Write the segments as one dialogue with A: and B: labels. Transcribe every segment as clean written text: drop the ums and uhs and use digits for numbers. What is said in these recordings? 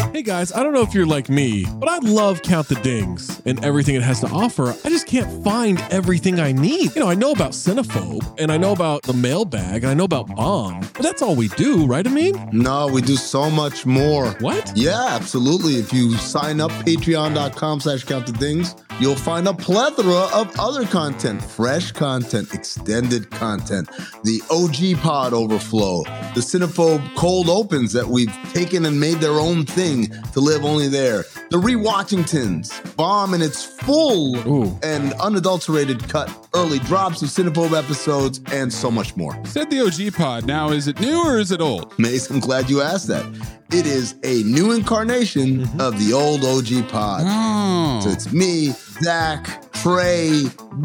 A: Hey guys, I don't know if you're like me, but I love Count the Dings and everything it has to offer. I just can't find everything I need. I know about Cinephobe, and I know about the mailbag, and I know about Bomb, but that's all we do, right, Amin?
B: No, we do so much more.
A: What?
B: Yeah, absolutely. If you sign up, patreon.com/countthedings, you'll find a plethora of other content, fresh content, extended content, the OG Pod Overflow, the Cinephobe Cold Opens that we've taken and made their own thing to live only there, the Rewatchingtons, Bomb in its full and unadulterated cut, early drops of Cinephobe episodes, and so much more.
C: You said the OG Pod. Now, is it new or is it old?
B: Mace, I'm glad you asked that. It is a new incarnation of the old OG Pod.
C: Oh.
B: So it's me, Zach, Trey,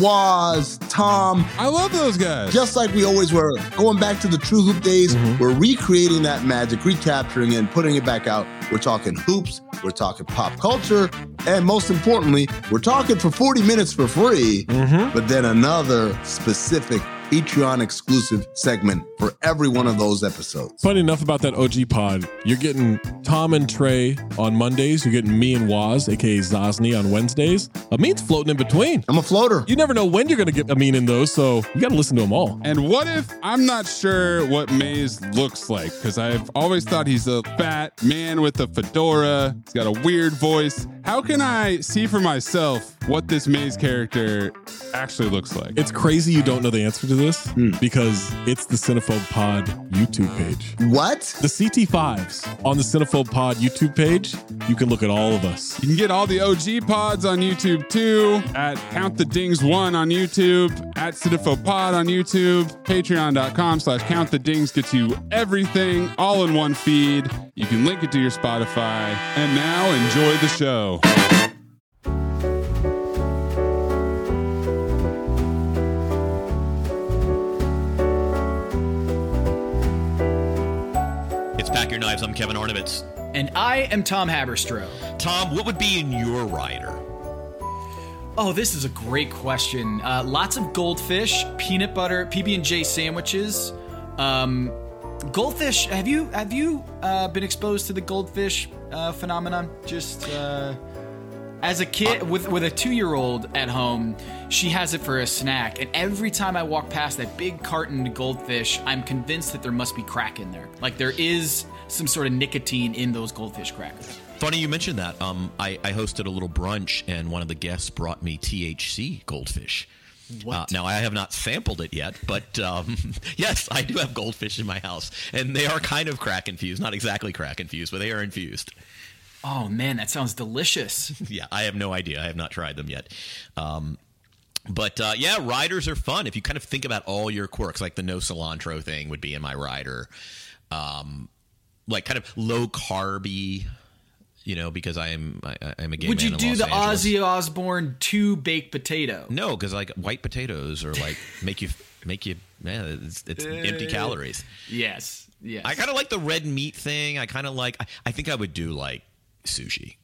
B: Waz, Tom.
C: I love those guys.
B: Just like we always were. Going back to the True Hoop days, we're recreating that magic, recapturing it, and putting it back out. We're talking hoops, we're talking pop culture, and most importantly, we're talking for 40 minutes for free, but then another specific Patreon exclusive segment for every one of those episodes.
A: Funny enough about that OG Pod, you're getting Tom and Trey on Mondays, you're getting me and Waz, aka Zosny, on Wednesdays. Amin's floating in between.
B: I'm a floater.
A: You never know when you're going to get Amin in those, so you got to listen to them all.
C: And what if I'm not sure what Maze looks like? Because I've always thought he's a fat man with a fedora. He's got a weird voice. How can I see for myself what this Maze character actually looks like?
A: It's crazy you don't know the answer to this because it's the Cinephobe Pod YouTube page.
B: What?
A: The CT5s on the Cinephobe Pod YouTube page, you can look at all of us.
C: You can get all the OG pods on YouTube too, at Count the Dings 1 on YouTube, at Cinephobe Pod on YouTube, patreon.com/Count the Dings gets you everything all in one feed. You can link it to your Spotify. And now enjoy the show.
D: Pack Your Knives. I'm Kevin Arnovitz.
E: And I am Tom Haberstroh.
D: Tom, what would be in your rider?
E: Oh, this is a great question. Lots of goldfish, peanut butter, PB&J sandwiches. Goldfish. Have you been exposed to the goldfish phenomenon? Just as a kid with a 2-year-old at home, she has it for a snack, and every time I walk past that big carton of goldfish, I'm convinced that there must be crack in there. Like there is some sort of nicotine in those goldfish crackers.
D: Funny you mentioned that. I hosted a little brunch, and one of the guests brought me THC goldfish.
E: What?
D: Now, I have not sampled it yet, but yes, I do have goldfish in my house, and they are kind of crack infused. Not exactly crack infused, but they are infused.
E: Oh, man, that sounds delicious.
D: Yeah, I have no idea. I have not tried them yet. But yeah, riders are fun. If you kind of think about all your quirks, like the no cilantro thing would be in my rider. Like kind of low carby, because I'm a gay
E: Would
D: man
E: you
D: in
E: do
D: Los
E: the
D: Angeles.
E: Ozzy Osbourne 2 baked potato?
D: No, because like white potatoes are like make you it's empty calories.
E: Yes.
D: I kind of like the red meat thing. I kind of like. I think I would do like sushi.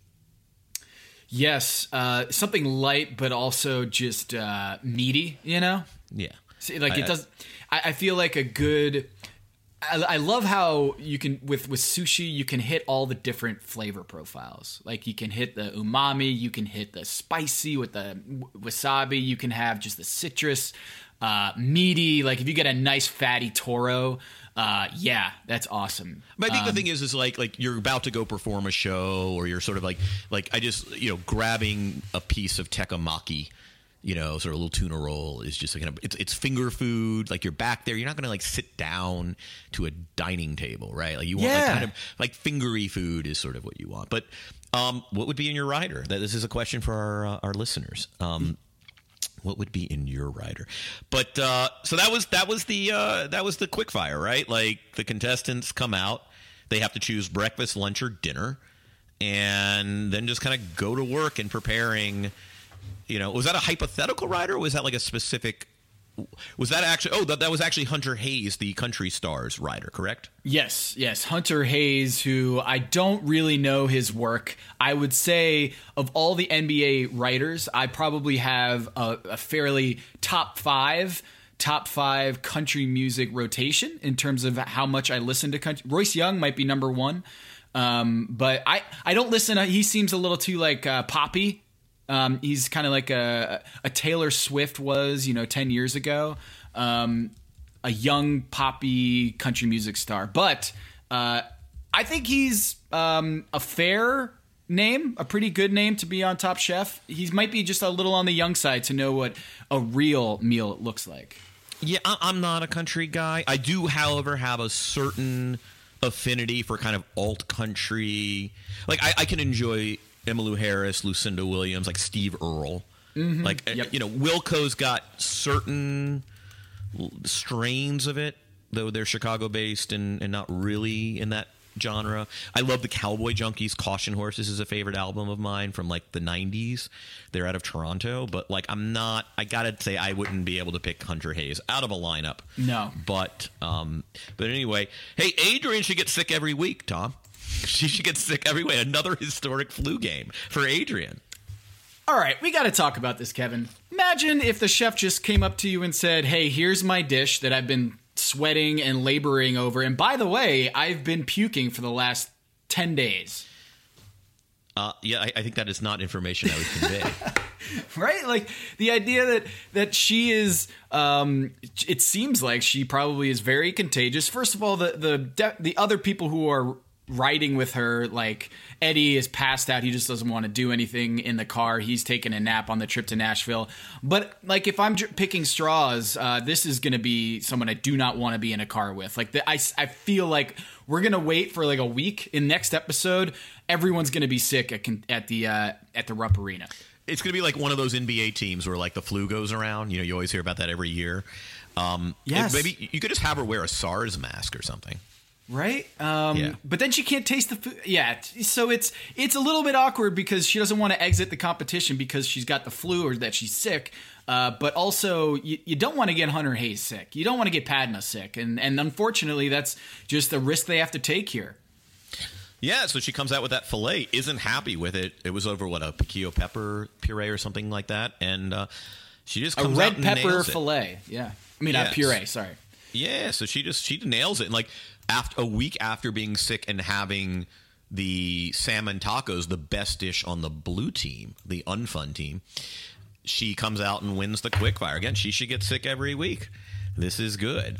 E: Yes, something light, but also just meaty.
D: Yeah.
E: See, like it does. I feel like a good. I love how you can with sushi you can hit all the different flavor profiles. Like you can hit the umami, you can hit the spicy with the wasabi, you can have just the citrus, meaty. Like if you get a nice fatty toro, yeah, that's awesome.
D: But I think the thing is like you're about to go perform a show, or you're sort of like I just grabbing a piece of tekkemaki. Sort of a little tuna roll is just kind of it's finger food. Like you're back there, you're not going to like sit down to a dining table, right? Like you want like kind of like fingery food is sort of what you want. But what would be in your rider? This is a question for our listeners. What would be in your rider? But so that was the quick fire, right? Like the contestants come out, they have to choose breakfast, lunch, or dinner, and then just kind of go to work in preparing. Was that a hypothetical rider, or was that like a specific? Was that actually? Oh, that was actually Hunter Hayes, the Country Stars rider, correct?
E: Yes, Hunter Hayes, who I don't really know his work. I would say of all the NBA writers, I probably have a fairly top five country music rotation in terms of how much I listen to country. Royce Young might be number one. But I don't listen. He seems a little too like poppy. He's kind of like a Taylor Swift was, 10 years ago. A young poppy country music star. But I think he's a fair name, a pretty good name to be on Top Chef. He might be just a little on the young side to know what a real meal looks like.
D: Yeah, I'm not a country guy. I do, however, have a certain affinity for kind of alt country. Like I can enjoy Emmylou Harris, Lucinda Williams, like Steve Earle. Mm-hmm. Like Wilco's got certain strains of it, though they're Chicago based and not really in that genre. I love the Cowboy Junkies. Caution Horses is a favorite album of mine from like the 90s. They're out of Toronto, but like I gotta say I wouldn't be able to pick Hunter Hayes out of a lineup.
E: No.
D: But anyway, hey, Adrian should get sick every week, Tom. She should get sick every week. Another historic flu game for Adrian.
E: All right, we got to talk about this, Kevin. Imagine if the chef just came up to you and said, hey, here's my dish that I've been sweating and laboring over. And by the way, I've been puking for the last 10 days.
D: I think that is not information I would convey.
E: Right? Like the idea that she is, it seems like she probably is very contagious. First of all, the other people who are riding with her, like Eddie is passed out. He just doesn't want to do anything in the car. He's taking a nap on the trip to Nashville. But like if I'm picking straws, this is going to be someone I do not want to be in a car with. Like I feel like we're going to wait for like a week. In next episode, everyone's going to be sick at the Rupp Arena.
D: It's going to be like one of those NBA teams where like the flu goes around. You always hear about that every year.
E: Yes.
D: Maybe you could just have her wear a SARS mask or something.
E: Right? But then she can't taste the food. Yeah. So it's a little bit awkward because she doesn't want to exit the competition because she's got the flu or that she's sick. But also you don't want to get Hunter Hayes sick. You don't want to get Padma sick. And unfortunately, that's just the risk they have to take here.
D: Yeah, so she comes out with that filet, isn't happy with it. It was over, a piquillo pepper puree or something like that. And she just comes out and nails it.
E: A red pepper filet. Yeah. I mean, puree, sorry.
D: Yeah, so she nails it. And like a week after being sick and having the salmon tacos, the best dish on the blue team, the unfun team, she comes out and wins the quickfire. Again, she should get sick every week. This is good.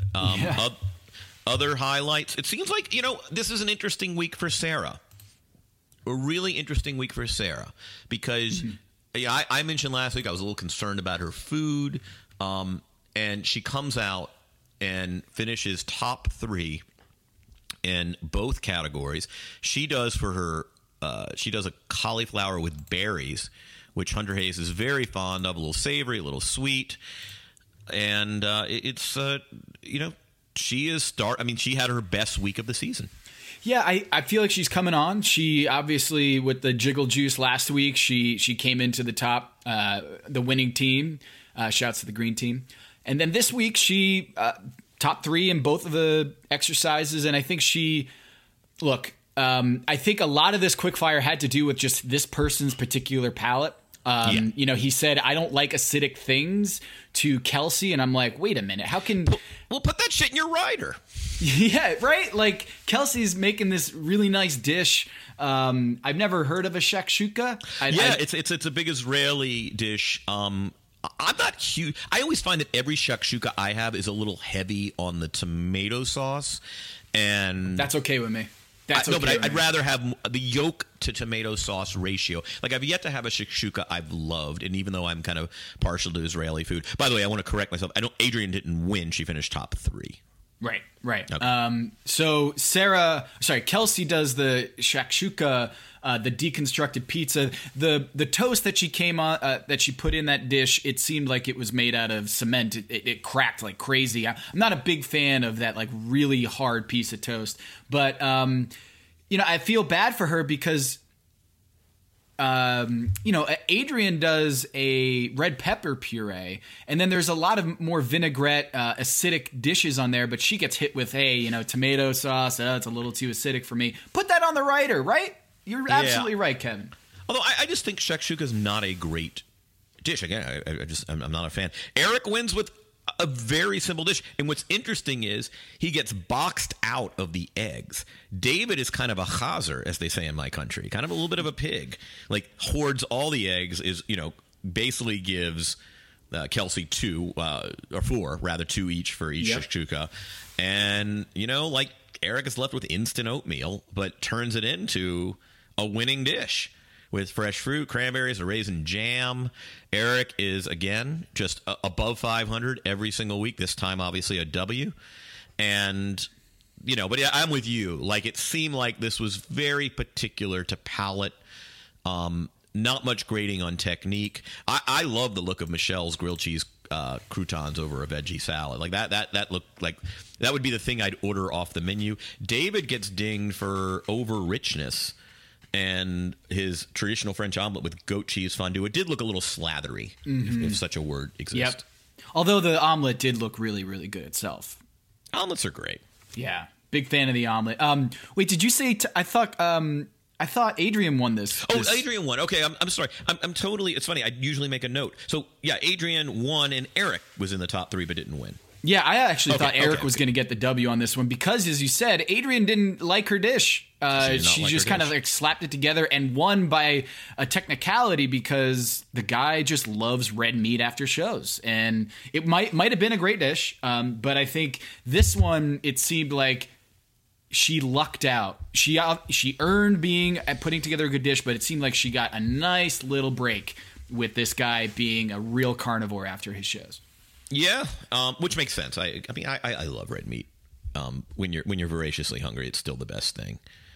D: Other highlights. It seems like, this is an interesting week for Sarah. A really interesting week for Sarah because I mentioned last week I was a little concerned about her food, and she comes out and finishes top 3 in both categories. She does for her. She does a cauliflower with berries, which Hunter Hayes is very fond of. A little savory, a little sweet, and it's she is she had her best week of the season.
E: Yeah, I feel like she's coming on. She obviously, with the Jiggle Juice last week, she came into the top, the winning team. Shouts to the green team. And then this week, she top 3 in both of the exercises. And I think I think a lot of this quickfire had to do with just this person's particular palate. He said, I don't like acidic things to Kelsey. And I'm like, wait a minute. How can...
D: Well, put that shit in your rider.
E: Yeah, right? Like, Kelsey's making this really nice dish. I've never heard of a shakshuka.
D: It's a big Israeli dish. I'm not huge. I always find that every shakshuka I have is a little heavy on the tomato sauce. And
E: that's okay with me.
D: I'd rather have the yolk to tomato sauce ratio. Like, I've yet to have a shakshuka I've loved, and even though I'm kind of partial to Israeli food. By the way, I want to correct myself. Adrian didn't win. She finished top 3.
E: Right.
D: Okay.
E: So Kelsey does the shakshuka, the deconstructed pizza. The toast that she came on, that she put in that dish, it seemed like it was made out of cement. It cracked like crazy. I'm not a big fan of that like really hard piece of toast, but I feel bad for her because Adrian does a red pepper puree, and then there's a lot of more vinaigrette, acidic dishes on there, but she gets hit with, tomato sauce. It's a little too acidic for me. Put that on the rider, right? You're absolutely right, Kevin.
D: Although I just think shakshuka is not a great dish. Again, I'm not a fan. Eric wins with a very simple dish. And what's interesting is he gets boxed out of the eggs. David is kind of a chazer, as they say in my country, kind of a little bit of a pig. Like hoards all the eggs, is, basically gives Kelsey 2 or 4, rather 2 each for each shakshuka. And, like Eric is left with instant oatmeal, but turns it into a winning dish with fresh fruit, cranberries, a raisin jam. Eric is, again, just above 500 every single week. This time, obviously, a W. And, but yeah, I'm with you. Like, it seemed like this was very particular to palate. Not much grading on technique. I love the look of Michelle's grilled cheese croutons over a veggie salad. Like that looked like that would be the thing I'd order off the menu. David gets dinged for over richness. And his traditional French omelet with goat cheese fondue, it did look a little slathery, if such a word exists.
E: Yep. Although the omelet did look really, really good itself.
D: Omelets are great.
E: Yeah, big fan of the omelet. Wait, did you say? I thought Adrian won this.
D: Oh, Adrian won. Okay, I'm sorry. I'm totally. It's funny. I usually make a note. So yeah, Adrian won, and Eric was in the top 3 but didn't win.
E: Yeah, I actually thought Eric was going to get the W on this one because, as you said, Adrian didn't like her dish. She just kind of like slapped it together and won by a technicality because the guy just loves red meat after shows. And it might have been a great dish, but I think this one, it seemed like she lucked out. She earned putting together a good dish, but it seemed like she got a nice little break with this guy being a real carnivore after his shows.
D: Yeah, which makes sense. I mean, I love red meat. When you're voraciously hungry, it's still the best thing.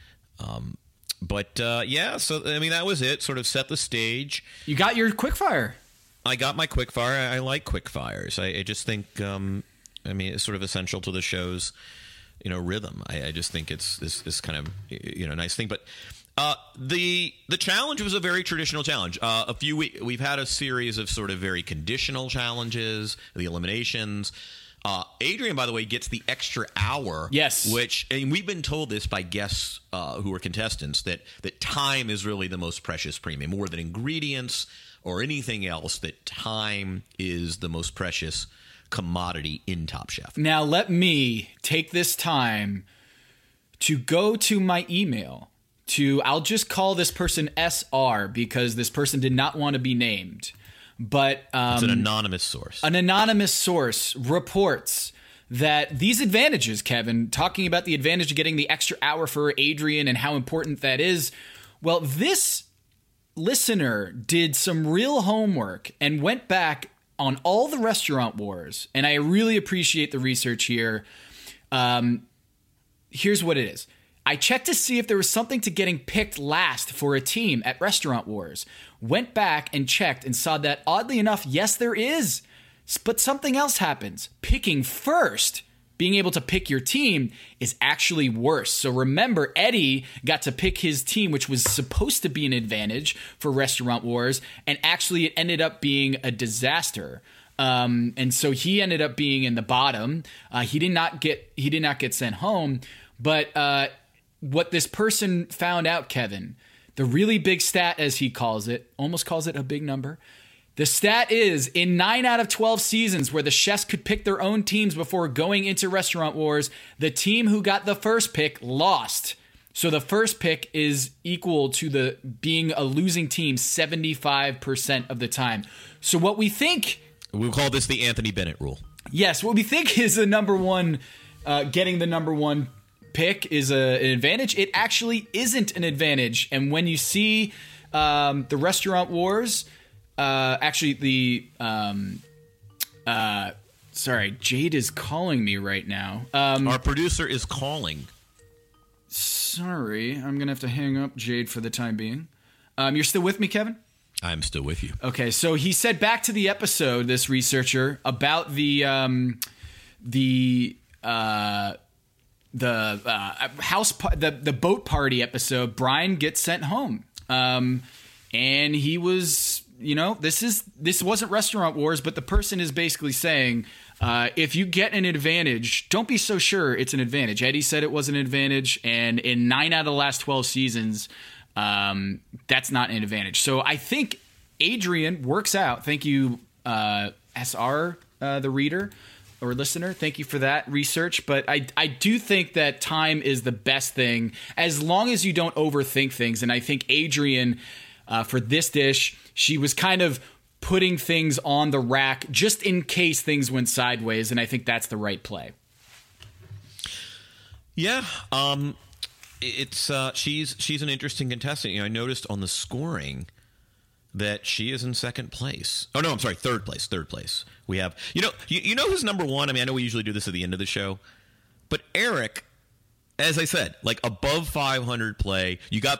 D: Yeah. So I mean, that was it. Sort of set the stage.
E: You got your quickfire.
D: I got my quickfire. I like quickfires. I just think. It's sort of essential to the show's, rhythm. I just think it's this kind of nice thing, but. The challenge was a very traditional challenge. We've had a series of sort of very conditional challenges, the eliminations. Adrian, by the way, gets the extra hour.
E: Yes.
D: And we've been told this by guests who are contestants, that time is really the most precious premium, more than ingredients or anything else, that time is the most precious commodity in Top Chef.
E: Now, let me take this time to go to my email. I'll just call this person SR because this person did not want to be named. But
D: it's an anonymous source.
E: An anonymous source reports that these advantages, Kevin, talking about the advantage of getting the extra hour for Adrian and how important that is. Well, this listener did some real homework and went back on all the restaurant wars. And I really appreciate the research here. Here's what it is. I checked to see if there was something to getting picked last for a team at Restaurant Wars. Went back and checked and saw that, oddly enough, yes, there is. But something else happens. Picking first, being able to pick your team, is actually worse. So remember, Eddie got to pick his team, which was supposed to be an advantage for Restaurant Wars, and actually it ended up being a disaster. And so he ended up being in the bottom. He did not get sent home, but what this person found out, Kevin, the really big stat, as he calls it, almost calls it a big number. The stat is, in 9 out of 12 seasons where the chefs could pick their own teams before going into Restaurant Wars, the team who got the first pick lost. So the first pick is equal to being a losing team 75% of the time. So what we think...
D: We'll call this the Anthony Bennett rule.
E: Yes, what we think is the number one, getting the number one pick is an advantage. It actually isn't an advantage. And when you see the Restaurant Wars, sorry, Jade is calling me right now.
D: Our producer is calling.
E: Sorry, I'm gonna have to hang up Jade for the time being. You're still with me, Kevin?
D: I'm still with you.
E: Okay, so he said back to the episode, this researcher, about the boat party episode. Brian gets sent home, and he was, this wasn't Restaurant Wars, but the person is basically saying, if you get an advantage, don't be so sure it's an advantage. Eddie said it was an advantage, and in 9 out of the last 12 seasons, that's not an advantage. So I think Adrian works out. Thank you, SR, the reader. or listener, thank you for that research. But I do think that time is the best thing as long as you don't overthink things. And I think Adrian, for this dish, she was kind of putting things on the rack just in case things went sideways. And I think that's the right play.
D: Yeah. It's she's an interesting contestant. I noticed on the scoring that she is in second place. Oh no, I'm sorry, third place. We have you know who's number one? I mean, I know we usually do this at the end of the show, but Eric, as I said, like above 500 play. You got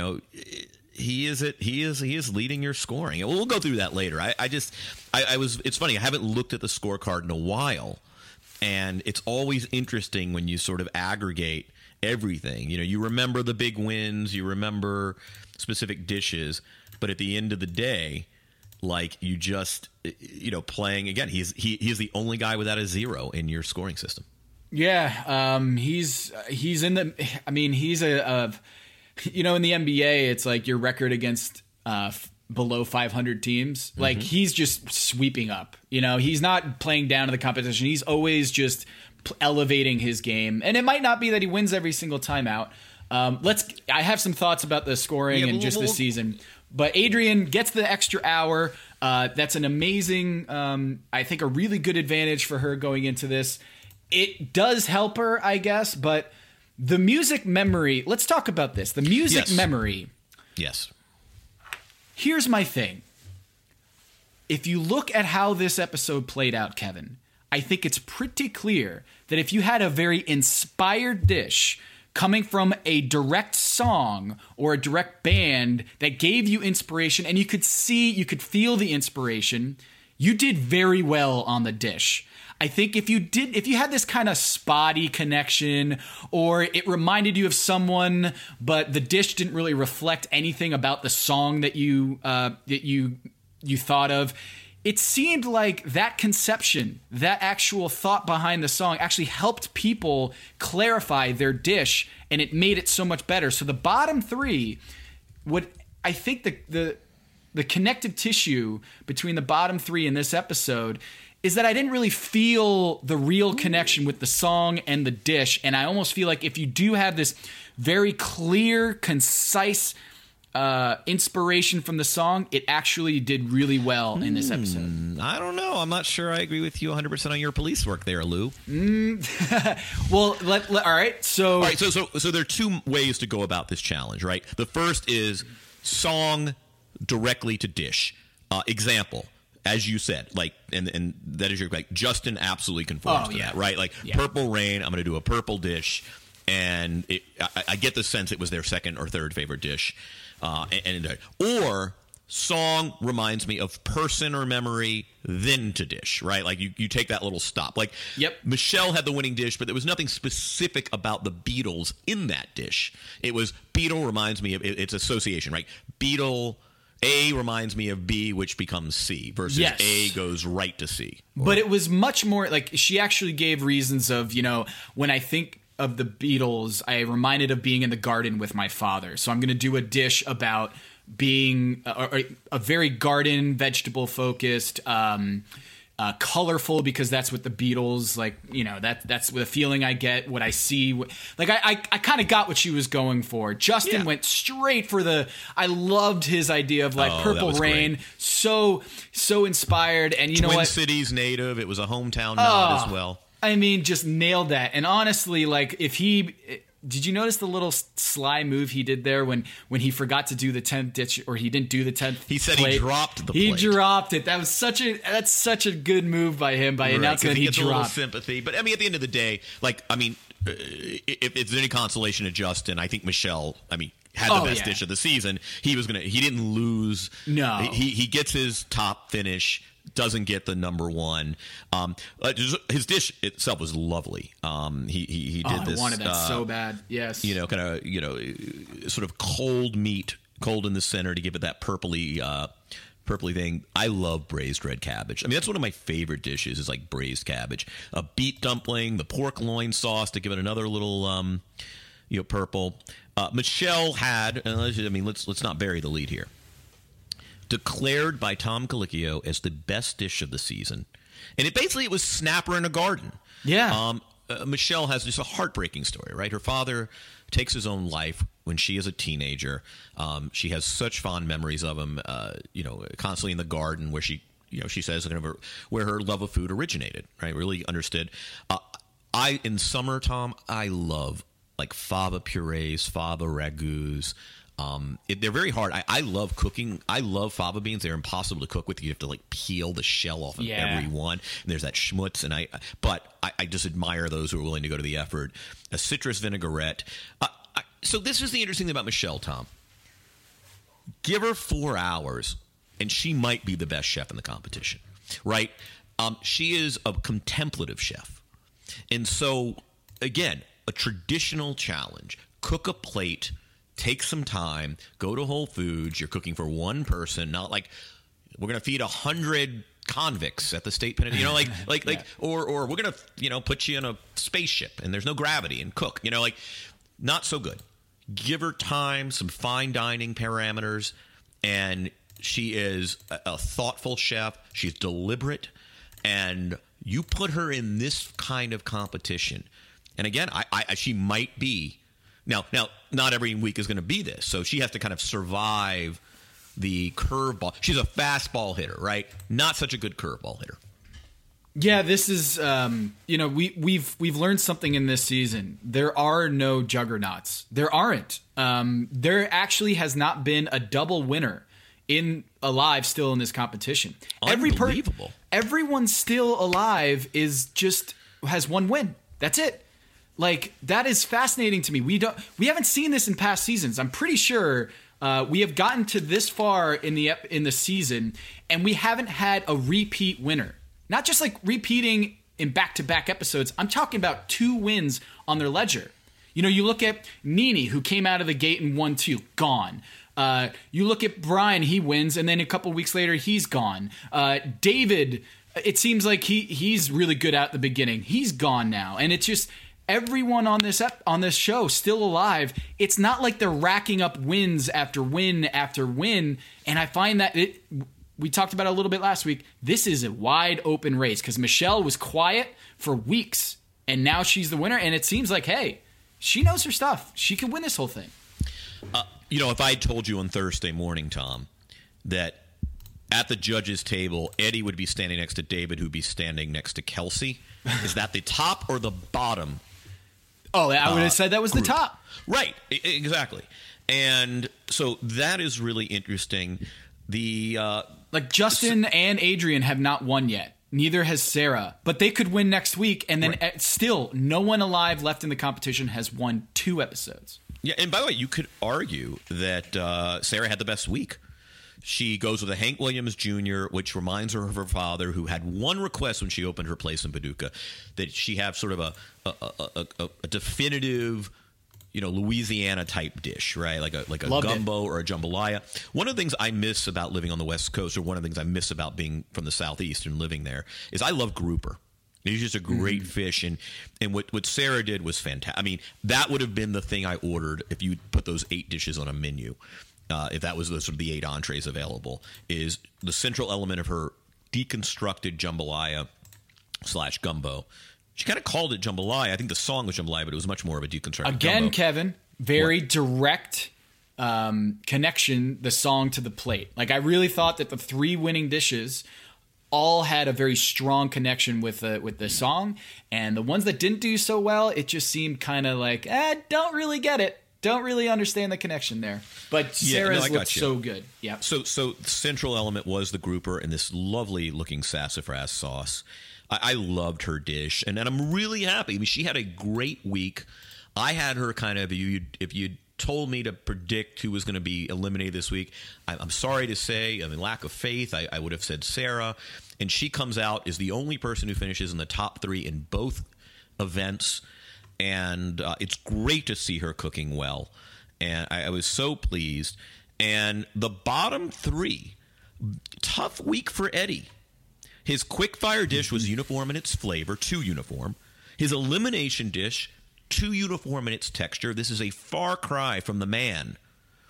D: he is leading your scoring. We'll go through that later. It's funny. I haven't looked at the scorecard in a while, and it's always interesting when you sort of aggregate everything. You remember the big wins, you remember specific dishes. But at the end of the day, like you just, playing again, he's the only guy without a 0 in your scoring system.
E: Yeah, he's in the. I mean, he's in the NBA, it's like your record against below 500 teams. Like he's just sweeping up. He's not playing down to the competition. He's always just elevating his game, and it might not be that he wins every single time out. I have some thoughts about the scoring and just the season. But Adrian gets the extra hour. That's an amazing, I think a really good advantage for her going into this. It does help her, I guess, but the music memory, let's talk about this. The music memory.
D: Yes.
E: Here's my thing. If you look at how this episode played out, Kevin, I think it's pretty clear that if you had a very inspired dish coming from a direct song or a direct band that gave you inspiration and you could feel the inspiration, you did very well on the dish. I think if you had this kind of spotty connection or it reminded you of someone, but the dish didn't really reflect anything about the song that you thought of, it seemed like that conception, that actual thought behind the song actually helped people clarify their dish, and it made it so much better. So the bottom three, I think the connective tissue between the bottom three in this episode is that I didn't really feel the real connection with the song and the dish, and I almost feel like if you do have this very clear, concise inspiration from the song, it actually did really well in this episode.
D: I don't know. I'm not sure I agree with you 100% on your police work there, Lou.
E: Well, all right. So
D: there are two ways to go about this challenge, right? The first is song directly to dish. Example, as you said, like, and that is your, like, Justin absolutely conforms to that, right? Like, Purple Rain, I'm going to do a purple dish, and I get the sense it was their second or third favorite dish. Or song reminds me of person or memory, then to dish, right? Like you take that little stop. Like Michelle had the winning dish, but there was nothing specific about the Beatles in that dish. It was Beatle reminds me of its association, right? Beatle A reminds me of B, which becomes C, versus A goes right to C.
E: But it was much more like she actually gave reasons of, when I think of the Beatles, I reminded of being in the garden with my father. So I'm going to do a dish about being a very garden, vegetable focused, colorful, because that's what the Beatles, like, that's the feeling I get, what I see. Like I kind of got what she was going for. Justin went straight for I loved his idea of like Purple Rain. Great. So inspired. And you know what?
D: Twin Cities native. It was a hometown nod as well.
E: I mean, just nailed that. And honestly, like, did you notice the little sly move he did there when he forgot to do the 10th ditch, or he didn't do the 10th?
D: He said
E: plate?
D: He dropped the plate.
E: He dropped it. That's such a good move by him by announcing that he dropped. A little
D: sympathy, but I mean, at the end of the day, like, I mean, if it's any consolation to Justin, I think Michelle, I mean, had the best dish of the season. He didn't lose.
E: No,
D: he gets his top finish. Doesn't get the number one. His dish itself was lovely. He did this.
E: I wanted that so bad. Yes.
D: Kind of sort of cold meat, cold in the center to give it that purpley thing. I love braised red cabbage. I mean, that's one of my favorite dishes. Is like braised cabbage, a beet dumpling, the pork loin sauce to give it another little purple. Michelle had. I mean, let's not bury the lead here. Declared by Tom Colicchio as the best dish of the season, And it was snapper in a garden.
E: Yeah.
D: Michelle has just a heartbreaking story, right? Her father takes his own life when she is a teenager. She has such fond memories of him, constantly in the garden where she says where her love of food originated, right? Really understood. In summer, Tom, I love like fava purees, fava ragouts. They're very hard. I love cooking. I love fava beans. They're impossible to cook with. You have to like peel the shell off of every one. And there's that schmutz. But I just admire those who are willing to go to the effort. A citrus vinaigrette. So this is the interesting thing about Michelle, Tom. Give her 4 hours, and she might be the best chef in the competition, right? She is a contemplative chef. And so, again, a traditional challenge. Cook a plate. Take some time, go to Whole Foods. You're cooking for one person, not like we're going to feed 100 convicts at the state penitentiary, or we're going to, put you in a spaceship and there's no gravity and cook, not so good. Give her time, some fine dining parameters, and she is a thoughtful chef. She's deliberate, and you put her in this kind of competition. And again, she might be. Now, not every week is going to be this, so she has to kind of survive the curveball. She's a fastball hitter, right? Not such a good curveball hitter.
E: Yeah, this is we've learned something in this season. There are no juggernauts. There aren't. There actually has not been a double winner alive still in this competition.
D: Unbelievable.
E: Everyone still alive has one win. That's it. Like, that is fascinating to me. We haven't seen this in past seasons. I'm pretty sure we have gotten to this far in the season, and we haven't had a repeat winner. Not just like repeating in back-to-back episodes. I'm talking about 2 wins on their ledger. You look at Nene, who came out of the gate and won 2, gone. You look at Brian, he wins, and then a couple weeks later, he's gone. David, it seems like he's really good at the beginning. He's gone now, and it's just everyone on this show still alive. It's not like they're racking up wins after win after win, and I find that we talked about it a little bit last week. This is a wide open race because Michelle was quiet for weeks, and now she's the winner, and it seems like, hey, she knows her stuff. She can win this whole thing.
D: If I had told you on Thursday morning, Tom, that at the judges' table, Eddie would be standing next to David, who'd be standing next to Kelsey, is that the top or the bottom?
E: Oh, I would have said that was
D: group.
E: The top.
D: Right, exactly. And so that is really interesting.
E: Justin and Adrian have not won yet. Neither has Sarah. But they could win next week, and then still, no one alive left in the competition has won 2 episodes.
D: Yeah, and by the way, you could argue that Sarah had the best week. She goes with a Hank Williams Jr., which reminds her of her father, who had one request when she opened her place in Paducah, that she have sort of a definitive, Louisiana type dish, right? Like a gumbo or a jambalaya. One of the things I miss about living on the West Coast, or one of the things I miss about being from the Southeast and living there, is I love grouper. It's just a great fish, and what Sarah did was fantastic. I mean, that would have been the thing I ordered if you put those 8 dishes on a menu. If that was the 8 entrees available, is the central element of her deconstructed jambalaya / gumbo. She kind of called it jambalaya. I think the song was jambalaya, but it was much more of a deconstructed gumbo.
E: Kevin, very direct connection, the song to the plate. Like, I really thought that the 3 winning dishes all had a very strong connection with the song, and the ones that didn't do so well, it just seemed kind of like, don't really get it. Don't really understand the connection there. But Sarah's looked so good. Yeah. So
D: the central element was the grouper and this lovely looking sassafras sauce. I loved her dish, and I'm really happy. I mean, she had a great week. I had her kind of, if you told me to predict who was going to be eliminated this week, I'm sorry to say, I mean, lack of faith, I would have said Sarah. And she comes out as the only person who finishes in the top 3 in both events. And it's great to see her cooking well. And I was so pleased. And the bottom 3, tough week for Eddie. His quick-fire dish was uniform in its flavor, too uniform. His elimination dish, too uniform in its texture. This is a far cry from the man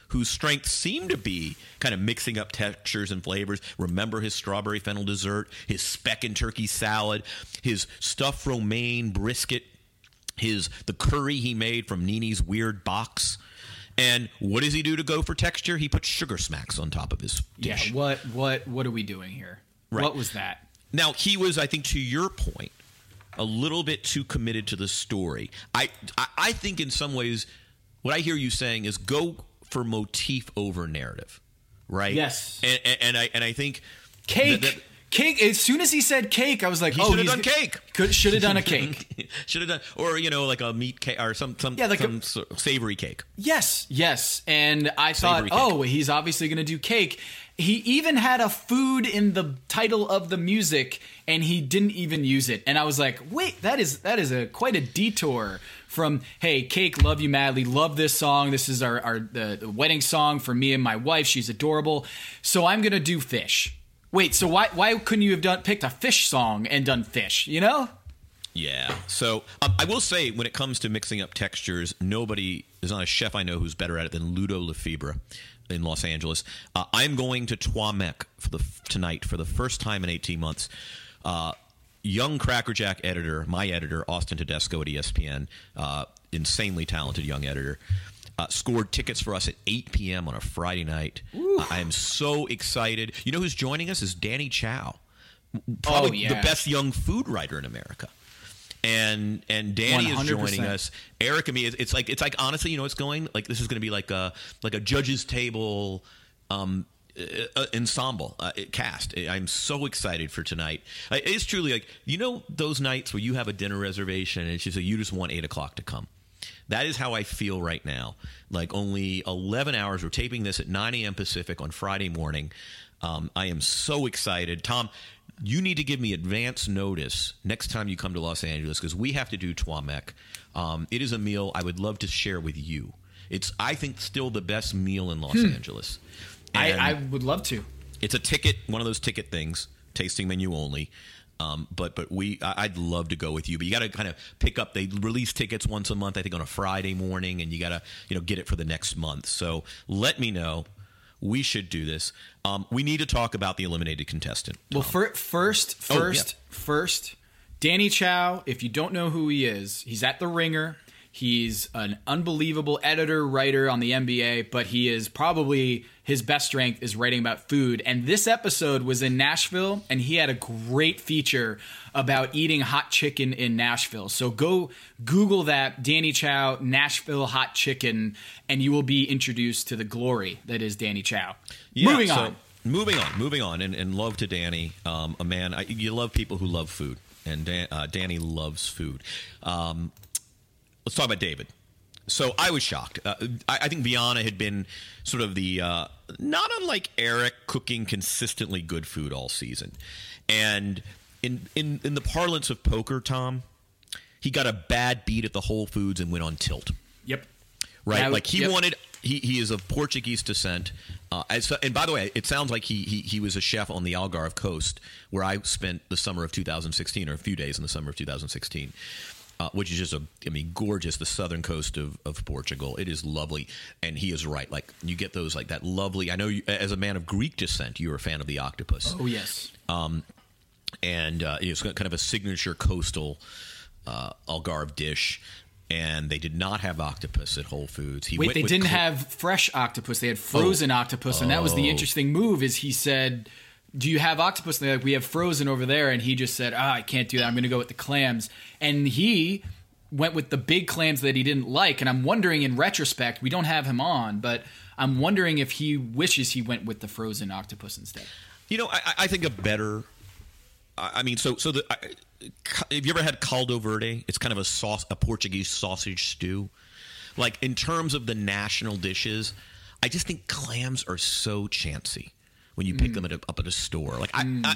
D: whose strengths seem to be kind of mixing up textures and flavors. Remember his strawberry fennel dessert, his speck and turkey salad, his stuffed romaine brisket, the curry he made from Nini's weird box. And what does he do to go for texture? He puts sugar smacks on top of his dish.
E: Yeah, what are we doing here?
D: Right.
E: What was that?
D: Now, he was, I think, to your point, a little bit too committed to the story. I think in some ways, what I hear you saying is go for motif over narrative, right?
E: Yes.
D: And I think
E: cake. Cake. As soon as he said cake, I was like,
D: he should have done cake.
E: Should have done a cake.
D: Should have done, or like a meat cake or some savory cake.
E: Yes. And I thought, he's obviously going to do cake. He even had a food in the title of the music, and he didn't even use it. And I was like, wait, that is quite a detour from, hey, cake, love you madly, love this song. This is the wedding song for me and my wife. She's adorable. So I'm going to do fish. Wait, so why couldn't you have picked a fish song and done fish, you know?
D: Yeah. So I will say, when it comes to mixing up textures, there's not a chef I know who's better at it than Ludo Lefebvre in Los Angeles. I'm going to Tuamek tonight for the first time in 18 months. Young Crackerjack editor, my editor, Austin Tedesco at ESPN, insanely talented young editor, scored tickets for us at 8 p.m. on a Friday night. I am so excited. You know who's joining us is Danny Chow, probably the best young food writer in America. And Danny 100%. Is joining us. Eric and me. It's like honestly, it's going like this is going to be like a judges table ensemble cast. I'm so excited for tonight. It's truly like those nights where you have a dinner reservation and it's just you just want 8 o'clock to come. That is how I feel right now. Like only 11 hours. We're taping this at 9 a.m. Pacific on Friday morning. I am so excited. Tom, you need to give me advance notice next time you come to Los Angeles because we have to do Tuamek. It is a meal I would love to share with you. It's, I think, still the best meal in Los Angeles.
E: I would love to.
D: It's a ticket, one of those ticket things, tasting menu only. But I'd love to go with you. But you got to kind of pick up. They release tickets once a month, I think, on a Friday morning, and you got to get it for the next month. So let me know. We should do this. We need to talk about the eliminated contestant. Tom.
E: Well, first, Danny Chow. If you don't know who he is, he's at The Ringer. He's an unbelievable editor, writer on the NBA, but he is probably his best strength is writing about food. And this episode was in Nashville, and he had a great feature about eating hot chicken in Nashville. So go Google that, Danny Chow, Nashville hot chicken, and you will be introduced to the glory that is Danny Chow.
D: Yeah,
E: Moving on,
D: and love to Danny, a man. You love people who love food, and Danny loves food. Let's talk about David. So I was shocked. I think Viana had been sort of the, not unlike Eric, cooking consistently good food all season. And in the parlance of poker, Tom, he got a bad beat at the Whole Foods and went on tilt.
E: Yep.
D: Right? He is of Portuguese descent. And by the way, it sounds like he was a chef on the Algarve coast where I spent the summer of 2016, or a few days in the summer of 2016. Which is just gorgeous. The southern coast of Portugal. It is lovely. And he is right. Like you get those, like that lovely, I know you, as a man of Greek descent, you're a fan of the octopus.
E: Oh, yes.
D: And it's kind of a signature coastal Algarve dish. And they did not have octopus at Whole Foods.
E: They didn't have fresh octopus. They had frozen octopus. And that was the interesting move is he said, do you have octopus? And they're like, we have frozen over there. And he just said, I can't do that. I'm going to go with the clams. And he went with the big clams that he didn't like. And I'm wondering, in retrospect, we don't have him on, but I'm wondering if he wishes he went with the frozen octopus instead.
D: I think a better. Have you ever had caldo verde? It's kind of a Portuguese sausage stew. Like in terms of the national dishes, I just think clams are so chancy when you pick them up at a store. Like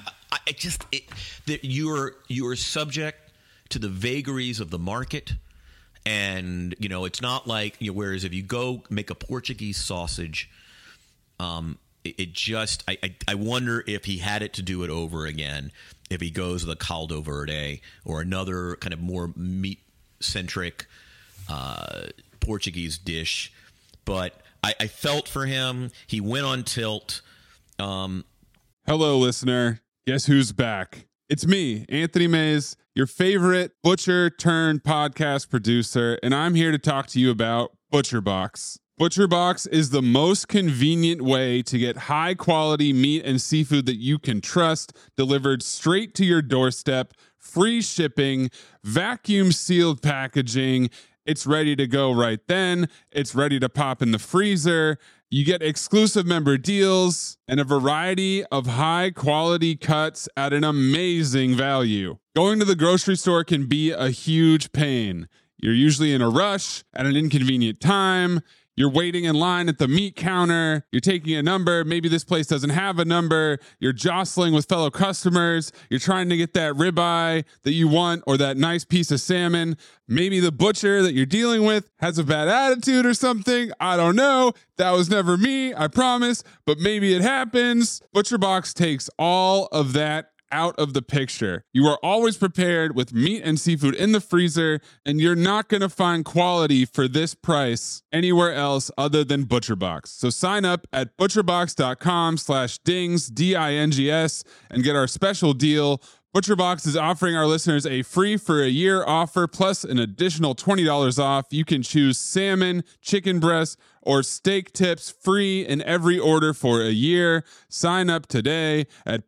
D: you're subject to the vagaries of the market, and it's not like whereas if you go make a Portuguese sausage, I wonder if he had it to do it over again, if he goes with a caldo verde or another kind of more meat centric Portuguese dish. But I felt for him. He went on tilt.
C: Hello, listener. Guess who's back? It's me, Anthony Mays, your favorite butcher turned podcast producer, and I'm here to talk to you about ButcherBox. ButcherBox is the most convenient way to get high quality meat and seafood that you can trust delivered straight to your doorstep, free shipping, vacuum sealed packaging. It's ready to go right then. It's ready to pop in the freezer. You get exclusive member deals and a variety of high quality cuts at an amazing value. Going to the grocery store can be a huge pain. You're usually in a rush at an inconvenient time. You're waiting in line at the meat counter. You're taking a number. Maybe this place doesn't have a number. You're jostling with fellow customers. You're trying to get that ribeye that you want or that nice piece of salmon. Maybe the butcher that you're dealing with has a bad attitude or something. I don't know. That was never me, I promise. But maybe it happens. ButcherBox takes all of that out of the picture. You are always prepared with meat and seafood in the freezer, and you're not going to find quality for this price anywhere else other than ButcherBox. So sign up at butcherbox.com/dings, D-I-N-G-S, and get our special deal. ButcherBox is offering our listeners a free for a year offer plus an additional $20 off. You can choose salmon, chicken breast, or steak tips free in every order for a year. Sign up today at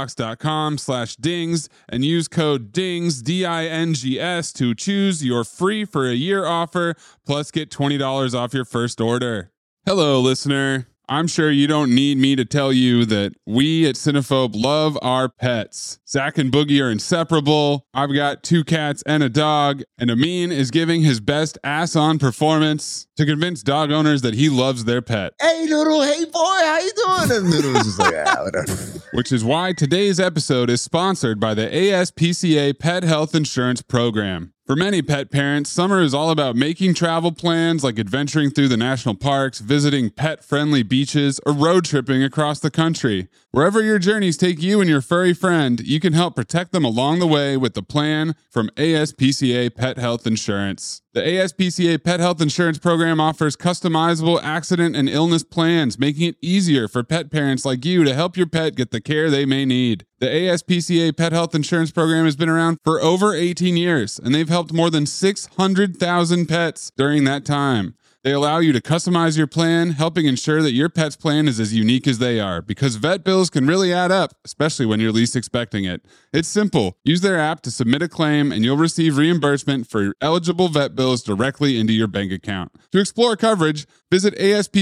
C: butcherbox.com/dings and use code DINGS, D-I-N-G-S, to choose your free for a year offer plus get $20 off your first order. Hello, listener. I'm sure you don't need me to tell you that we at Cinephobe love our pets. Zach and Boogie are inseparable. I've got 2 cats and a dog, and Amin is giving his best ass-on performance to convince dog owners that he loves their pet.
B: Hey, Noodle. Hey, boy. How you doing? And Noodle was just like, whatever.
C: Which is why today's episode is sponsored by the ASPCA Pet Health Insurance Program. For many pet parents, summer is all about making travel plans like adventuring through the national parks, visiting pet-friendly beaches, or road tripping across the country. Wherever your journeys take you and your furry friend, you can help protect them along the way with the plan from ASPCA Pet Health Insurance. The ASPCA Pet Health Insurance Program offers customizable accident and illness plans, making it easier for pet parents like you to help your pet get the care they may need. The ASPCA Pet Health Insurance Program has been around for over 18 years, and they've helped more than 600,000 pets during that time. They allow you to customize your plan, helping ensure that your pet's plan is as unique as they are, because vet bills can really add up, especially when you're least expecting it. It's simple. Use their app to submit a claim, and you'll receive reimbursement for eligible vet bills directly into your bank account. To explore coverage, visit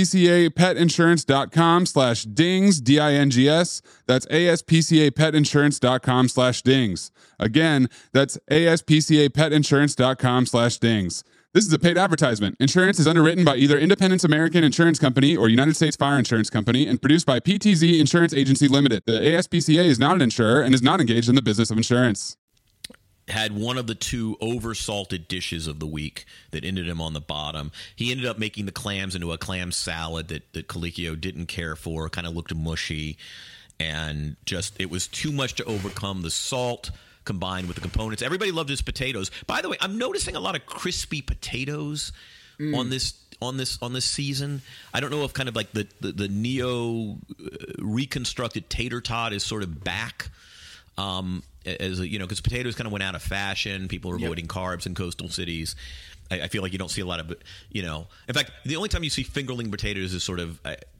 C: aspcapetinsurance.com/dings, D-I-N-G-S. That's aspcapetinsurance.com/dings. Again, that's aspcapetinsurance.com/dings. This is a paid advertisement. Insurance is underwritten by either Independence American Insurance Company or United States Fire Insurance Company and produced by PTZ Insurance Agency Limited. The ASPCA is not an insurer and is not engaged in the business of insurance.
D: Had one of the 2 oversalted dishes of the week that ended him on the bottom. He ended up making the clams into a clam salad that Colicchio didn't care for, kind of looked mushy, and just it was too much to overcome the salt combined with the components. Everybody loved his potatoes. By the way, I'm noticing a lot of crispy potatoes on this season. I don't know if kind of like the neo reconstructed tater tot is sort of back. As because potatoes kind of went out of fashion. People are avoiding carbs in coastal cities. I feel like you don't see a lot of, In fact, the only time you see fingerling potatoes is sort of.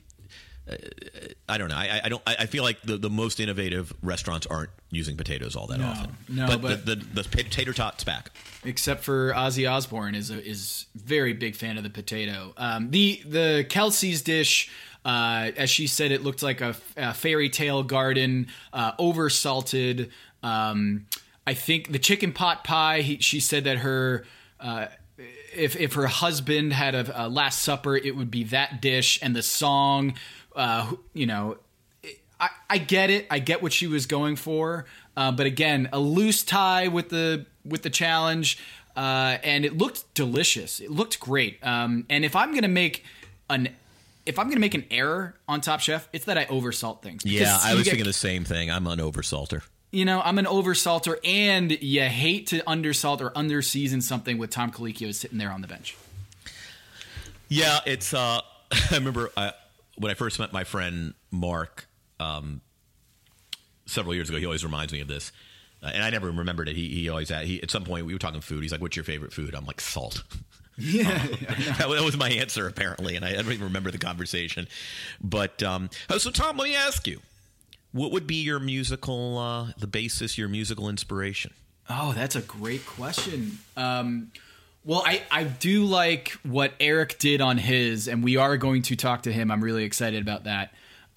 D: I don't know. I feel like the most innovative restaurants aren't using potatoes all that often. No, but the tater tot's back.
E: Except for Ozzy Osbourne is very big fan of the potato. The Kelsey's dish, as she said, it looked like a fairy tale garden, oversalted. I think the chicken pot pie. She said that her. If her husband had a Last Supper, it would be that dish, and the song. I get it. I get what she was going for. But again, a loose tie with the challenge, and it looked delicious. It looked great. And if I'm gonna make an error on Top Chef, it's that I oversalt things.
D: Yeah, I was thinking the same thing. I'm an oversalter.
E: I'm an oversalter, and you hate to undersalt or underseason something with Tom Colicchio sitting there on the bench.
D: Yeah, it's I remember when I first met my friend Mark several years ago. He always reminds me of this, and I never remembered it. He always at some point we were talking food. He's like, "What's your favorite food?" I'm like, "Salt."
E: Yeah,
D: that was my answer apparently, and I don't even remember the conversation. But so Tom, let me ask you, what would be your musical, the basis, your musical inspiration?
E: Oh, that's a great question. Well, I do like what Eric did on his, and we are going to talk to him. I'm really excited about that.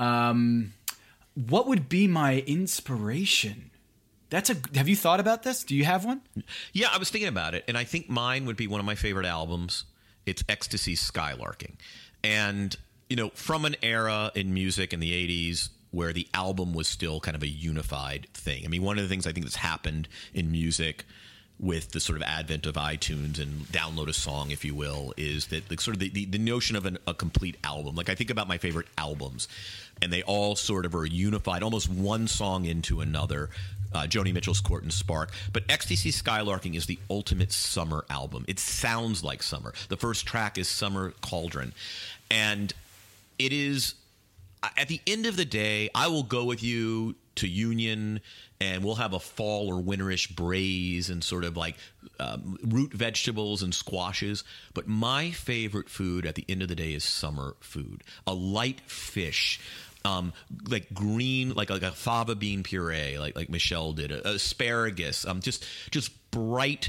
E: What would be my inspiration? Have you thought about this? Do you have one?
D: Yeah, I was thinking about it, and I think mine would be one of my favorite albums. It's Ecstasy Skylarking. And, from an era in music in the 80s where the album was still kind of a unified thing. I mean, one of the things I think that's happened in music with the sort of advent of iTunes and download a song, if you will, is that the notion of a complete album. Like I think about my favorite albums, and they all sort of are unified, almost one song into another. Joni Mitchell's Court and Spark. But Ecstasy Skylarking is the ultimate summer album. It sounds like summer. The first track is Summer Cauldron. And it is, at the end of the day, I will go with you to Union, and we'll have a fall or winterish braise and sort of like root vegetables and squashes. But my favorite food at the end of the day is summer food. A light fish. Like green, like a fava bean puree, like Michelle did, asparagus, just bright,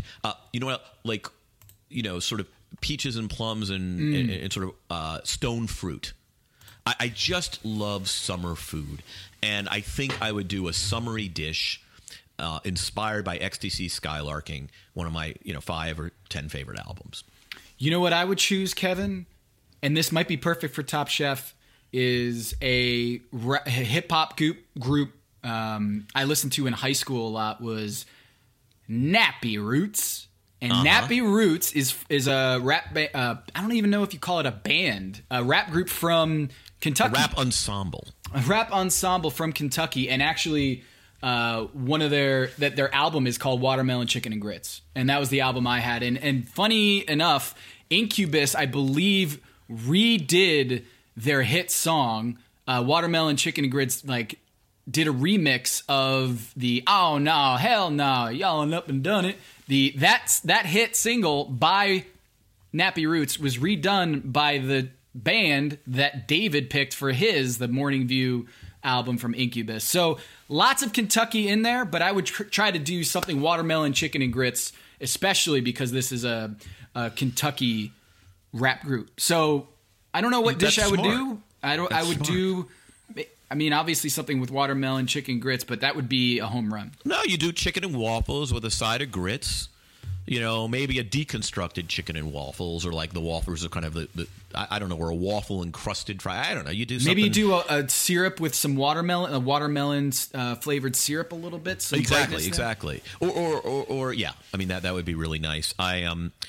D: sort of peaches and plums and sort of stone fruit. I just love summer food, and I think I would do a summery dish inspired by Ecstasy Skylarking, one of my 5 or 10 favorite albums.
E: You know what I would choose, Kevin? And this might be perfect for Top Chef. Is a hip hop group I listened to in high school a lot was Nappy Roots, and Nappy Roots is a rap. I don't even know if you call it a band, a rap group from Kentucky,
D: a rap ensemble from Kentucky,
E: and actually one of their album is called Watermelon Chicken and Grits, and that was the album I had. And funny enough, Incubus, I believe, redid their hit song, Watermelon Chicken and Grits, like did a remix of the "Oh No, Hell No, Y'all Up and Done It." That hit single by Nappy Roots was redone by the band that David picked for the Morning View album from Incubus. So lots of Kentucky in there, but I would try to do something Watermelon Chicken and Grits, especially because this is a Kentucky rap group. So I don't know what dish I would do. I would do. I mean, obviously something with watermelon, chicken, grits, but that would be a home run.
D: No, you do chicken and waffles with a side of grits. Maybe a deconstructed chicken and waffles, or like the waffles are kind of I don't know, or a waffle encrusted fry. I don't know. You do something.
E: Maybe you do a syrup with some watermelon flavored syrup a little bit.
D: Exactly. Or yeah. I mean that would be really nice. I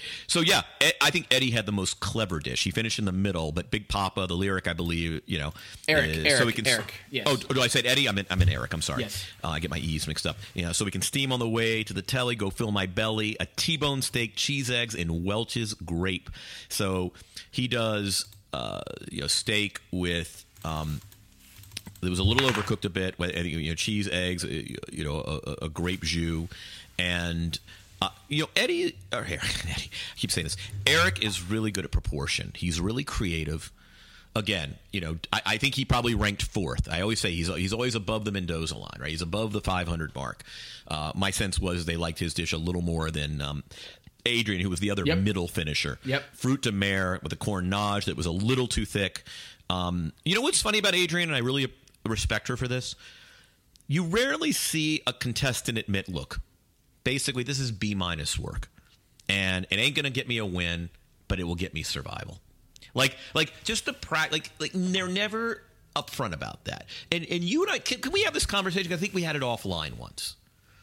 D: think Eddie had the most clever dish. He finished in the middle, but Big Papa, the lyric, I believe,
E: Eric.
D: Yes. Oh, do I say Eddie? I'm in Eric. I'm sorry.
E: Yes.
D: I get my E's mixed up. So we can steam on the way to the telly, go fill my belly, a T-bone steak, cheese eggs, and Welch's grape. So he does steak with it was a little overcooked a bit, cheese, eggs, a grape jus, and Eddie, I keep saying this. Eric is really good at proportion. He's really creative. Again, I think he probably ranked 4th. I always say he's always above the Mendoza line, right? He's above the 500 mark. My sense was they liked his dish a little more than Adrian, who was the other middle finisher.
E: Yep.
D: Fruit de mer with a corn nage that was a little too thick. You know what's funny about Adrian, and I really respect her for this? You rarely see a contestant admit, look, basically this is B- work. And it ain't going to get me a win, but it will get me survival. Like just the like they're never upfront about that. And you and I, can we have this conversation? I think we had it offline once.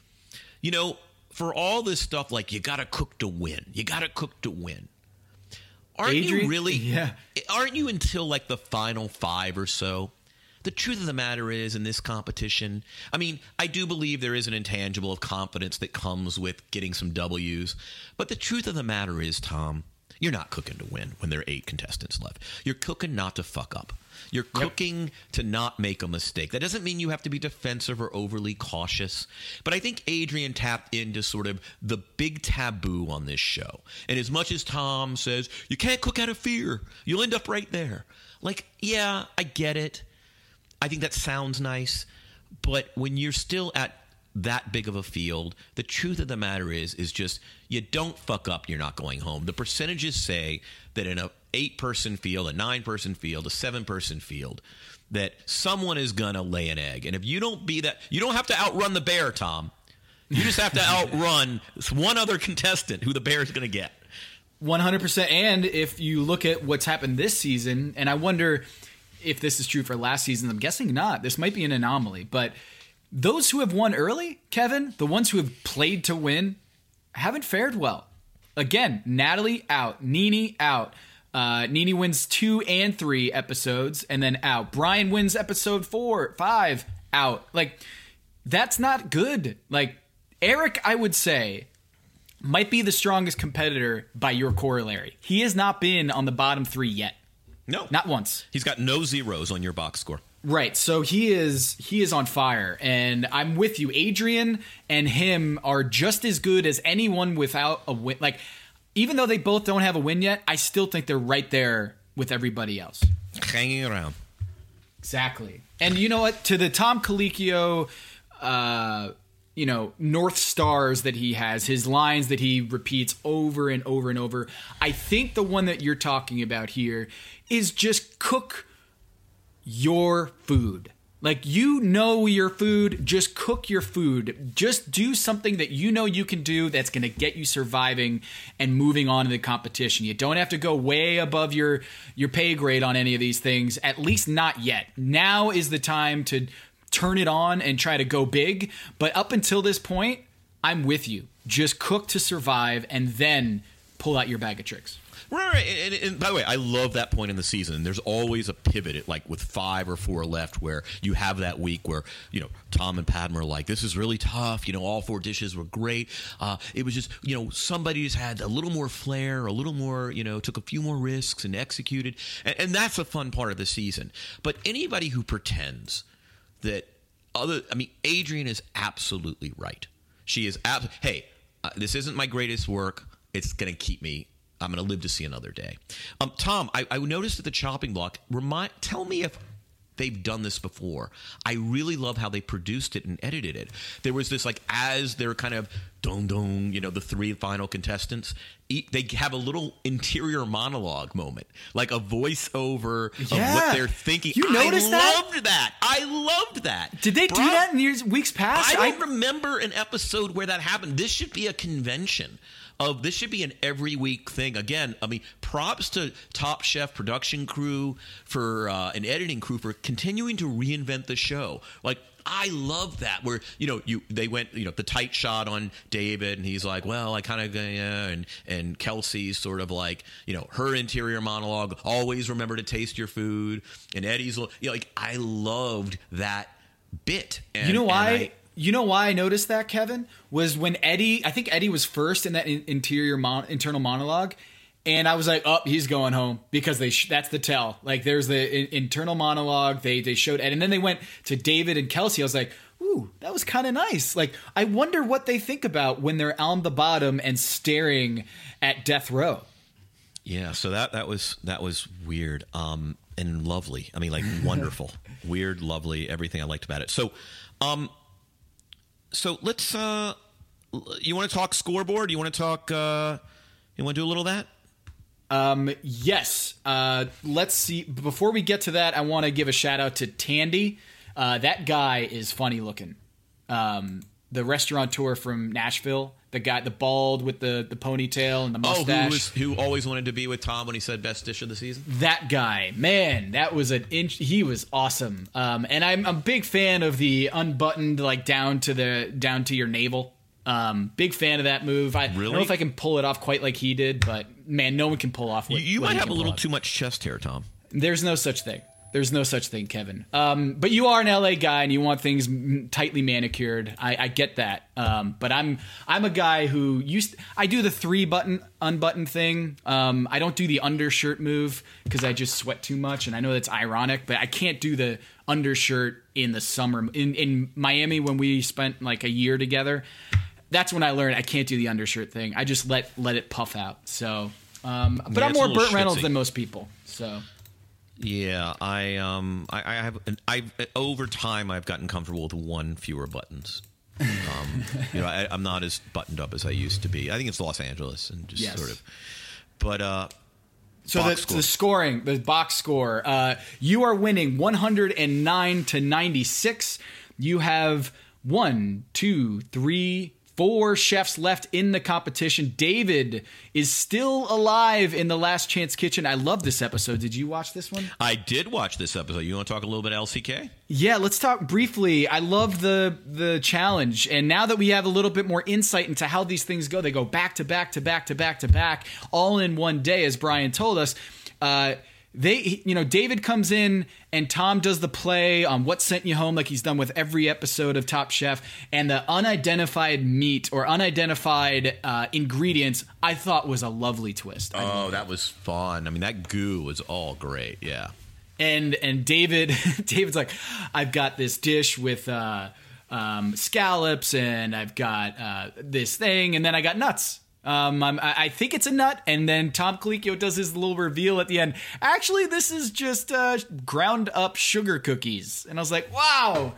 D: For all this stuff, like you got to cook to win. You got to cook to win. Aren't
E: Adrian,
D: you really?
E: Yeah.
D: Aren't you until like the final 5 or so? The truth of the matter is, in this competition, I mean, I do believe there is an intangible of confidence that comes with getting some W's. But the truth of the matter is, Tom, You're not cooking to win when there are 8 contestants left. You're cooking not to fuck up. You're cooking to not make a mistake. That doesn't mean you have to be defensive or overly cautious. But I think Adrian tapped into sort of the big taboo on this show. And as much as Tom says, you can't cook out of fear, you'll end up right there. Like, yeah, I get it. I think that sounds nice. But when you're still at that big of a field, the truth of the matter is just you don't fuck up, you're not going home. The percentages say that in a 8-person field, a 9-person field, a 7-person field, that someone is gonna lay an egg. And if you don't be that, you don't have to outrun the bear, Tom. You just have to outrun this one other contestant who the bear is gonna get.
E: 100%. And if you look at what's happened this season, and I wonder if this is true for last season, I'm guessing not. This might be an anomaly, but those who have won early, Kevin, the ones who have played to win, haven't fared well. Again, Natalie out, Nene out. Nene wins 2 and 3 episodes and then out. Brian wins episode 4, 5, out. Like, that's not good. Like, Eric, I would say, might be the strongest competitor by your corollary. He has not been on the bottom 3 yet.
D: No.
E: Not once.
D: He's got no zeros on your box score.
E: Right, so he is on fire, and I'm with you. Adrian and him are just as good as anyone without a win. Like, even though they both don't have a win yet, I still think they're right there with everybody else.
D: Hanging around.
E: Exactly. And you know what? To the Tom Colicchio, North Stars that he has, his lines that he repeats over and over and over, I think the one that you're talking about here is just cook your food. Like, you know your food, just cook your food. Just do something that you know you can do that's going to get you surviving and moving on in the competition. You don't have to go way above your pay grade on any of these things, at least not yet. Now is the time to turn it on and try to go big. But up until this point, I'm with you. Just cook to survive and then pull out your bag of tricks.
D: Right. And by the way, I love that point in the season. There's always a pivot, at, like with 5 or 4 left, where you have that week where, Tom and Padma are like, this is really tough. All 4 dishes were great. It was just, somebody just had a little more flair, a little more, took a few more risks and executed. And that's a fun part of the season. But anybody who pretends that Adrian is absolutely right. She is, hey, this isn't my greatest work. It's going to keep me. I'm going to live to see another day. Tom, I noticed at the chopping block, tell me if they've done this before. I really love how they produced it and edited it. There was this, like, as they're kind of the 3 final contestants, they have a little interior monologue moment, like a voiceover of what they're thinking.
E: You noticed that?
D: I loved that.
E: Did they do that in weeks past?
D: I don't remember an episode where that happened. This should be a convention. This should be an every week thing. Again, props to Top Chef production crew for an editing crew for continuing to reinvent the show. Like, I love that where they went the tight shot on David and he's like, well, I kind of and Kelsey's sort of like her interior monologue, always remember to taste your food, and Eddie's like, I loved that bit. And,
E: you know why? You know why I noticed that, Kevin? Was when I think Eddie was first in that internal monologue, and I was like, oh, he's going home, because that's the tell. Like, there's the internal monologue, they showed Eddie, and then they went to David and Kelsey. I was like, ooh, that was kind of nice. Like, I wonder what they think about when they're on the bottom and staring at death row.
D: Yeah, so that was weird and lovely. Wonderful. Weird, lovely, everything I liked about it. So let's. You want to talk scoreboard? You want to talk? You want to do a little of that?
E: Yes. Let's see. Before we get to that, I want to give a shout out to Tandy. That guy is funny looking. The restaurateur from Nashville. The guy, the bald with the ponytail and the mustache.
D: Who always wanted to be with Tom when he said best dish of the season?
E: That guy, man, that was he was awesome. And I'm a big fan of the unbuttoned, like down to your navel. Big fan of that move. I don't know if I can pull it off quite like he did, but man, no one can pull off what
D: you might have a little
E: off.
D: Too much chest hair, Tom.
E: There's no such thing. There's no such thing, Kevin. But you are an LA guy and you want things tightly manicured. I get that. But I'm a guy who I do the 3-button unbutton thing. I don't do the undershirt move because I just sweat too much. And I know that's ironic, but I can't do the undershirt in the summer. In Miami, when we spent like a year together, that's when I learned I can't do the undershirt thing. I just let it puff out. So, but I'm more Burt Reynolds than most people. So.
D: Yeah, I have over time I've gotten comfortable with one fewer buttons. I'm not as buttoned up as I used to be. I think it's Los Angeles and just sort of. But
E: so the box score, you are winning 109-96. You have 4 chefs left in the competition. David is still alive in the Last Chance Kitchen. I love this episode. Did you watch this one?
D: I did watch this episode. You want to talk a little bit LCK?
E: Yeah, let's talk briefly. I love the challenge. And now that we have a little bit more insight into how these things go, they go back to back to back to back to back, all in one day, as Brian told us. David comes in and Tom does the play on What Sent You Home, like he's done with every episode of Top Chef, and the unidentified meat or unidentified ingredients I thought was a lovely twist.
D: That was fun. I mean, that goo was all great. Yeah.
E: And David's like, I've got this dish with scallops and I've got this thing, and then I got nuts. I think it's a nut, and then Tom Colicchio does his little reveal at the end. Actually, this is just ground up sugar cookies, and I was like, wow.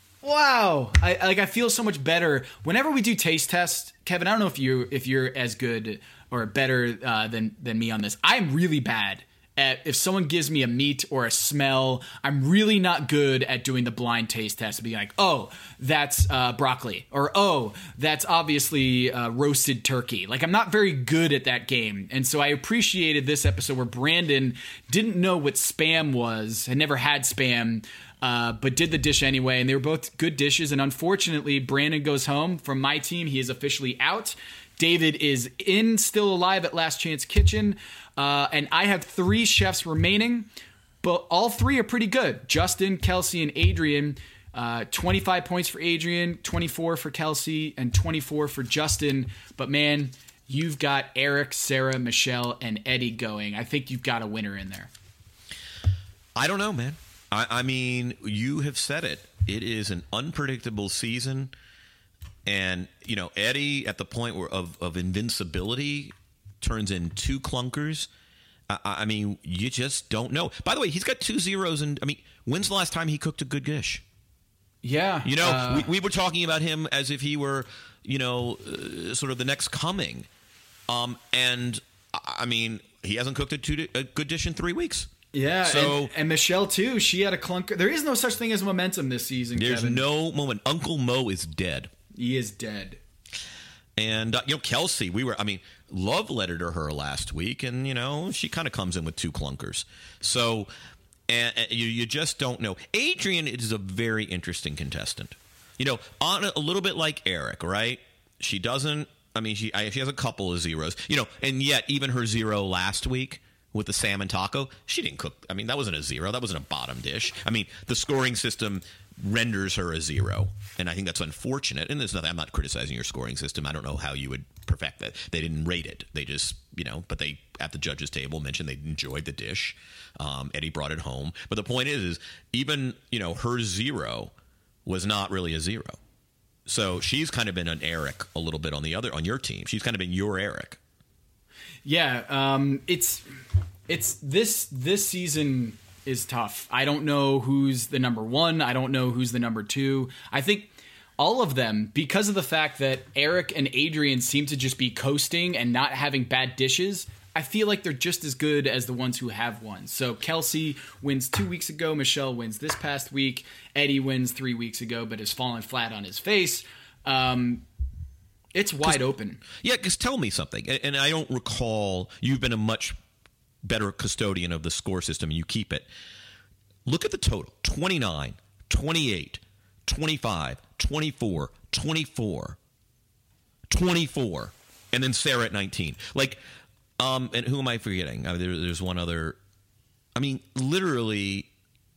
E: I feel so much better whenever we do taste tests. Kevin, I don't know if you're as good or better than me on this. I'm really bad at if someone gives me a meat or a smell. I'm really not good at doing the blind taste test, being like, oh, that's broccoli, or oh, that's obviously roasted turkey. Like, I'm not very good at that game. And so I appreciated this episode where Brandon didn't know what Spam was, had never had Spam, but did the dish anyway. And they were both good dishes. And unfortunately, Brandon goes home. From my team, he is officially out. David is still alive at Last Chance Kitchen. And I have 3 chefs remaining, but all 3 are pretty good. Justin, Kelsey, and Adrian. 25 points for Adrian, 24 for Kelsey, and 24 for Justin. But man, you've got Eric, Sarah, Michelle, and Eddie going. I think you've got a winner in there.
D: I don't know, man. I mean, you have said it. It is an unpredictable season. And, Eddie, at the point of invincibility, turns in 2 clunkers. I mean, you just don't know. By the way, he's got 2 zeros. And I mean, when's the last time he cooked a good dish?
E: Yeah.
D: We were talking about him as if he were, sort of the next coming. And I mean, he hasn't cooked a good dish in 3 weeks.
E: Yeah. So, and Michelle, too. She had a clunker. There is no such thing as momentum this season,
D: There's
E: Kevin.
D: no moment. Uncle Mo is dead.
E: He is dead.
D: And, Kelsey, love lettered her last week, and, she kind of comes in with 2 clunkers. So, and you just don't know. Adrian is a very interesting contestant. On a little bit like Eric, right? She doesn't, she has a couple of zeros, and yet even her 0 last week with the salmon taco, she didn't cook. That wasn't a 0. That wasn't a bottom dish. The scoring system renders her a 0, and I think that's unfortunate. And there's nothing. I'm not criticizing your scoring system. I don't know how you would perfect that. They didn't rate it. They just, but they at the judges' table mentioned they enjoyed the dish. Eddie brought it home. But the point is even her 0 was not really a 0. So she's kind of been an Eric a little bit on your team. She's kind of been your Eric.
E: Yeah, it's this season is tough. I don't know who's the number 1. I don't know who's the number 2. I think all of them, because of the fact that Eric and Adrian seem to just be coasting and not having bad dishes, I feel like they're just as good as the ones who have won. So Kelsey wins 2 weeks ago. Michelle wins this past week. Eddie wins 3 weeks ago, but has fallen flat on his face. It's wide open. Yeah,
D: because tell me something. And I don't recall, you've been a much better custodian of the score system, and you keep it. Look at the total. 29, 28, 25, 24, 24, 24, and then Sarah at 19. And who am I forgetting? There's one other. Literally,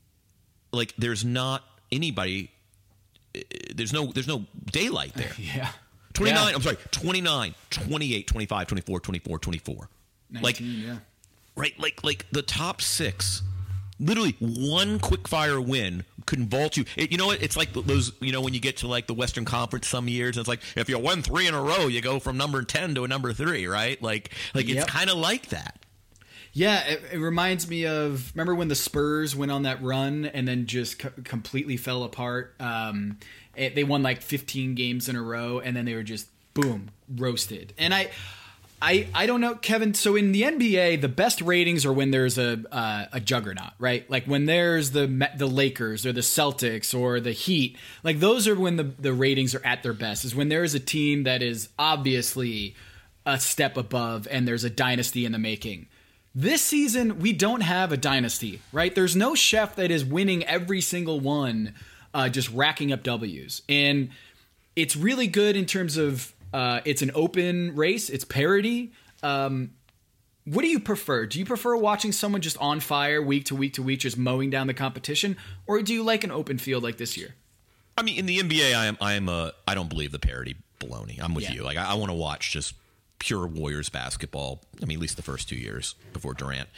D: like there's not anybody. There's no daylight there.
E: Yeah.
D: 29, I'm sorry, 29, 28, 25, 24, 24, 24.
E: 19,
D: like,
E: yeah.
D: Right, like the top 6, literally one quick-fire win can vault you. You know what? It's like those, when you get to like the Western Conference some years, and it's like if you win 3 in a row, you go from number 10 to a number 3, right? Like it's kind of like that.
E: Yeah, it reminds me of, remember when the Spurs went on that run and then just completely fell apart? They won like 15 games in a row, and then they were just, boom, roasted. And I don't know, Kevin. So in the NBA, the best ratings are when there's a juggernaut, right? Like when there's the Lakers or the Celtics or the Heat. Like those are when the ratings are at their best. Is when there is a team that is obviously a step above and there's a dynasty in the making. This season, we don't have a dynasty, right? There's no chef that is winning every single one, just racking up W's, and it's really good in terms of. It's an open race. It's parity. What do you prefer? Do you prefer watching someone just on fire week to week to week, just mowing down the competition? Or do you like an open field like this year?
D: I mean, in the NBA, I don't believe the parity baloney. I'm with you. Like, I want to watch just pure Warriors basketball. I mean, at least the first 2 years before Durant.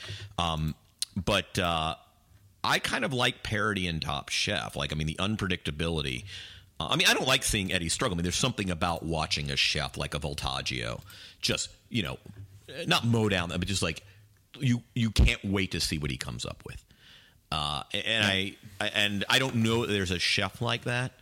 D: But I kind of like parity in Top Chef. Like, I mean, the unpredictability. I mean, I don't like seeing Eddie struggle. I mean, there's something about watching a chef like a Voltaggio just, not mow down them, but just like you can't wait to see what he comes up with. I don't know that there's a chef like that.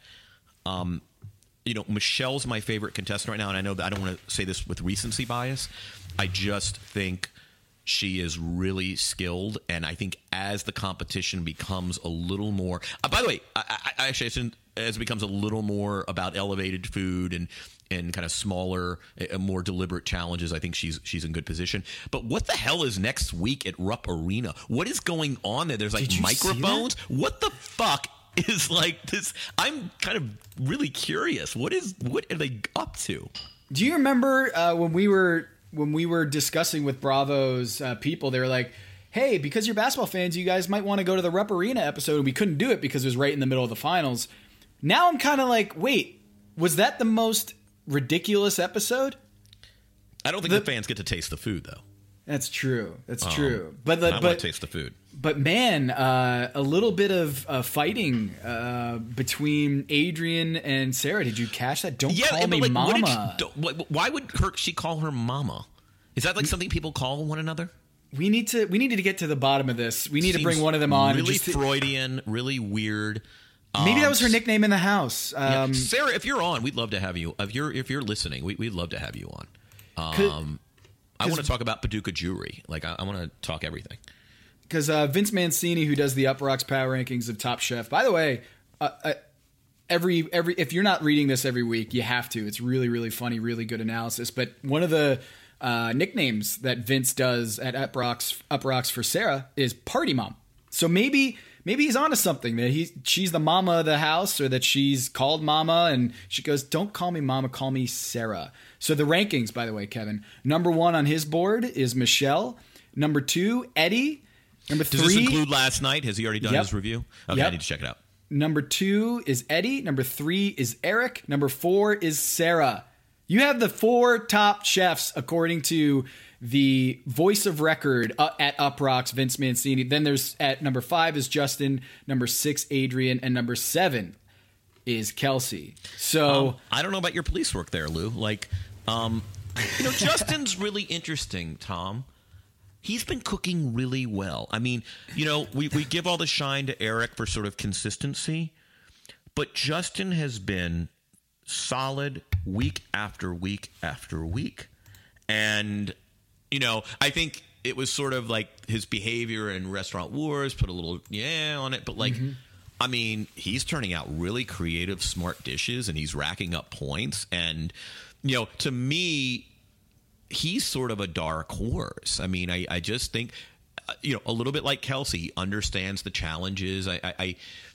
D: Michelle's my favorite contestant right now, and I know that I don't want to say this with recency bias. I just think she is really skilled, and I think as the competition becomes a little more by the way, I actually shouldn't, as it becomes a little more about elevated food and kind of smaller, more deliberate challenges, I think she's in good position. But what the hell is next week at Rupp Arena? What is going on there? There's like microphones. What the fuck is like this? I'm kind of really curious. What are they up to?
E: Do you remember when we were discussing with Bravo's people? They were like, hey, because you're basketball fans, you guys might want to go to the Rupp Arena episode. And we couldn't do it because it was right in the middle of the finals. Now I'm kind of like, wait, was that the most ridiculous episode?
D: I don't think the fans get to taste the food, though.
E: That's true. That's true. But
D: I want to taste the food.
E: But man, a little bit of fighting between Adrian and Sarah. Did you catch that? Don't call me mama.
D: Why would she call her mama? Is that like something people call one another?
E: We need to get to the bottom of this. We need to bring one of them on.
D: Really Freudian, really weird.
E: Maybe that was her nickname in the house.
D: Sarah, if you're on, we'd love to have you. If you're listening, we'd love to have you on. I want to talk about Paducah Jewelry. Like I want to talk everything.
E: Because Vince Mancini, who does the Up Rocks Power Rankings of Top Chef, by the way, every if you're not reading this every week, you have to. It's really, really funny, really good analysis. But one of the nicknames that Vince does at Up Rocks for Sarah is Party Mom. So maybe he's onto something, that she's the mama of the house, or that she's called mama, and she goes, don't call me mama, call me Sarah. So the rankings, by the way, Kevin, number 1 on his board is Michelle. Number 2, Eddie. Number 3.
D: Does this include last night? Has he already done his review? Okay, I need to check it out.
E: Number 2 is Eddie. Number 3 is Eric. Number 4 is Sarah. You have the 4 top chefs according to the voice of record at Up Rocks, Vince Mancini. Then there's at number 5 is Justin, number 6 Adrian, and number 7 is Kelsey. So
D: I don't know about your police work there, Lou. Like, Justin's really interesting, Tom. He's been cooking really well. I mean, we give all the shine to Eric for sort of consistency, but Justin has been solid week after week after week. And I think it was sort of like his behavior in Restaurant Wars put a little on it. But I mean, he's turning out really creative, smart dishes, and he's racking up points. And, to me, he's sort of a dark horse. I mean, I just think, a little bit like Kelsey, he understands the challenges. I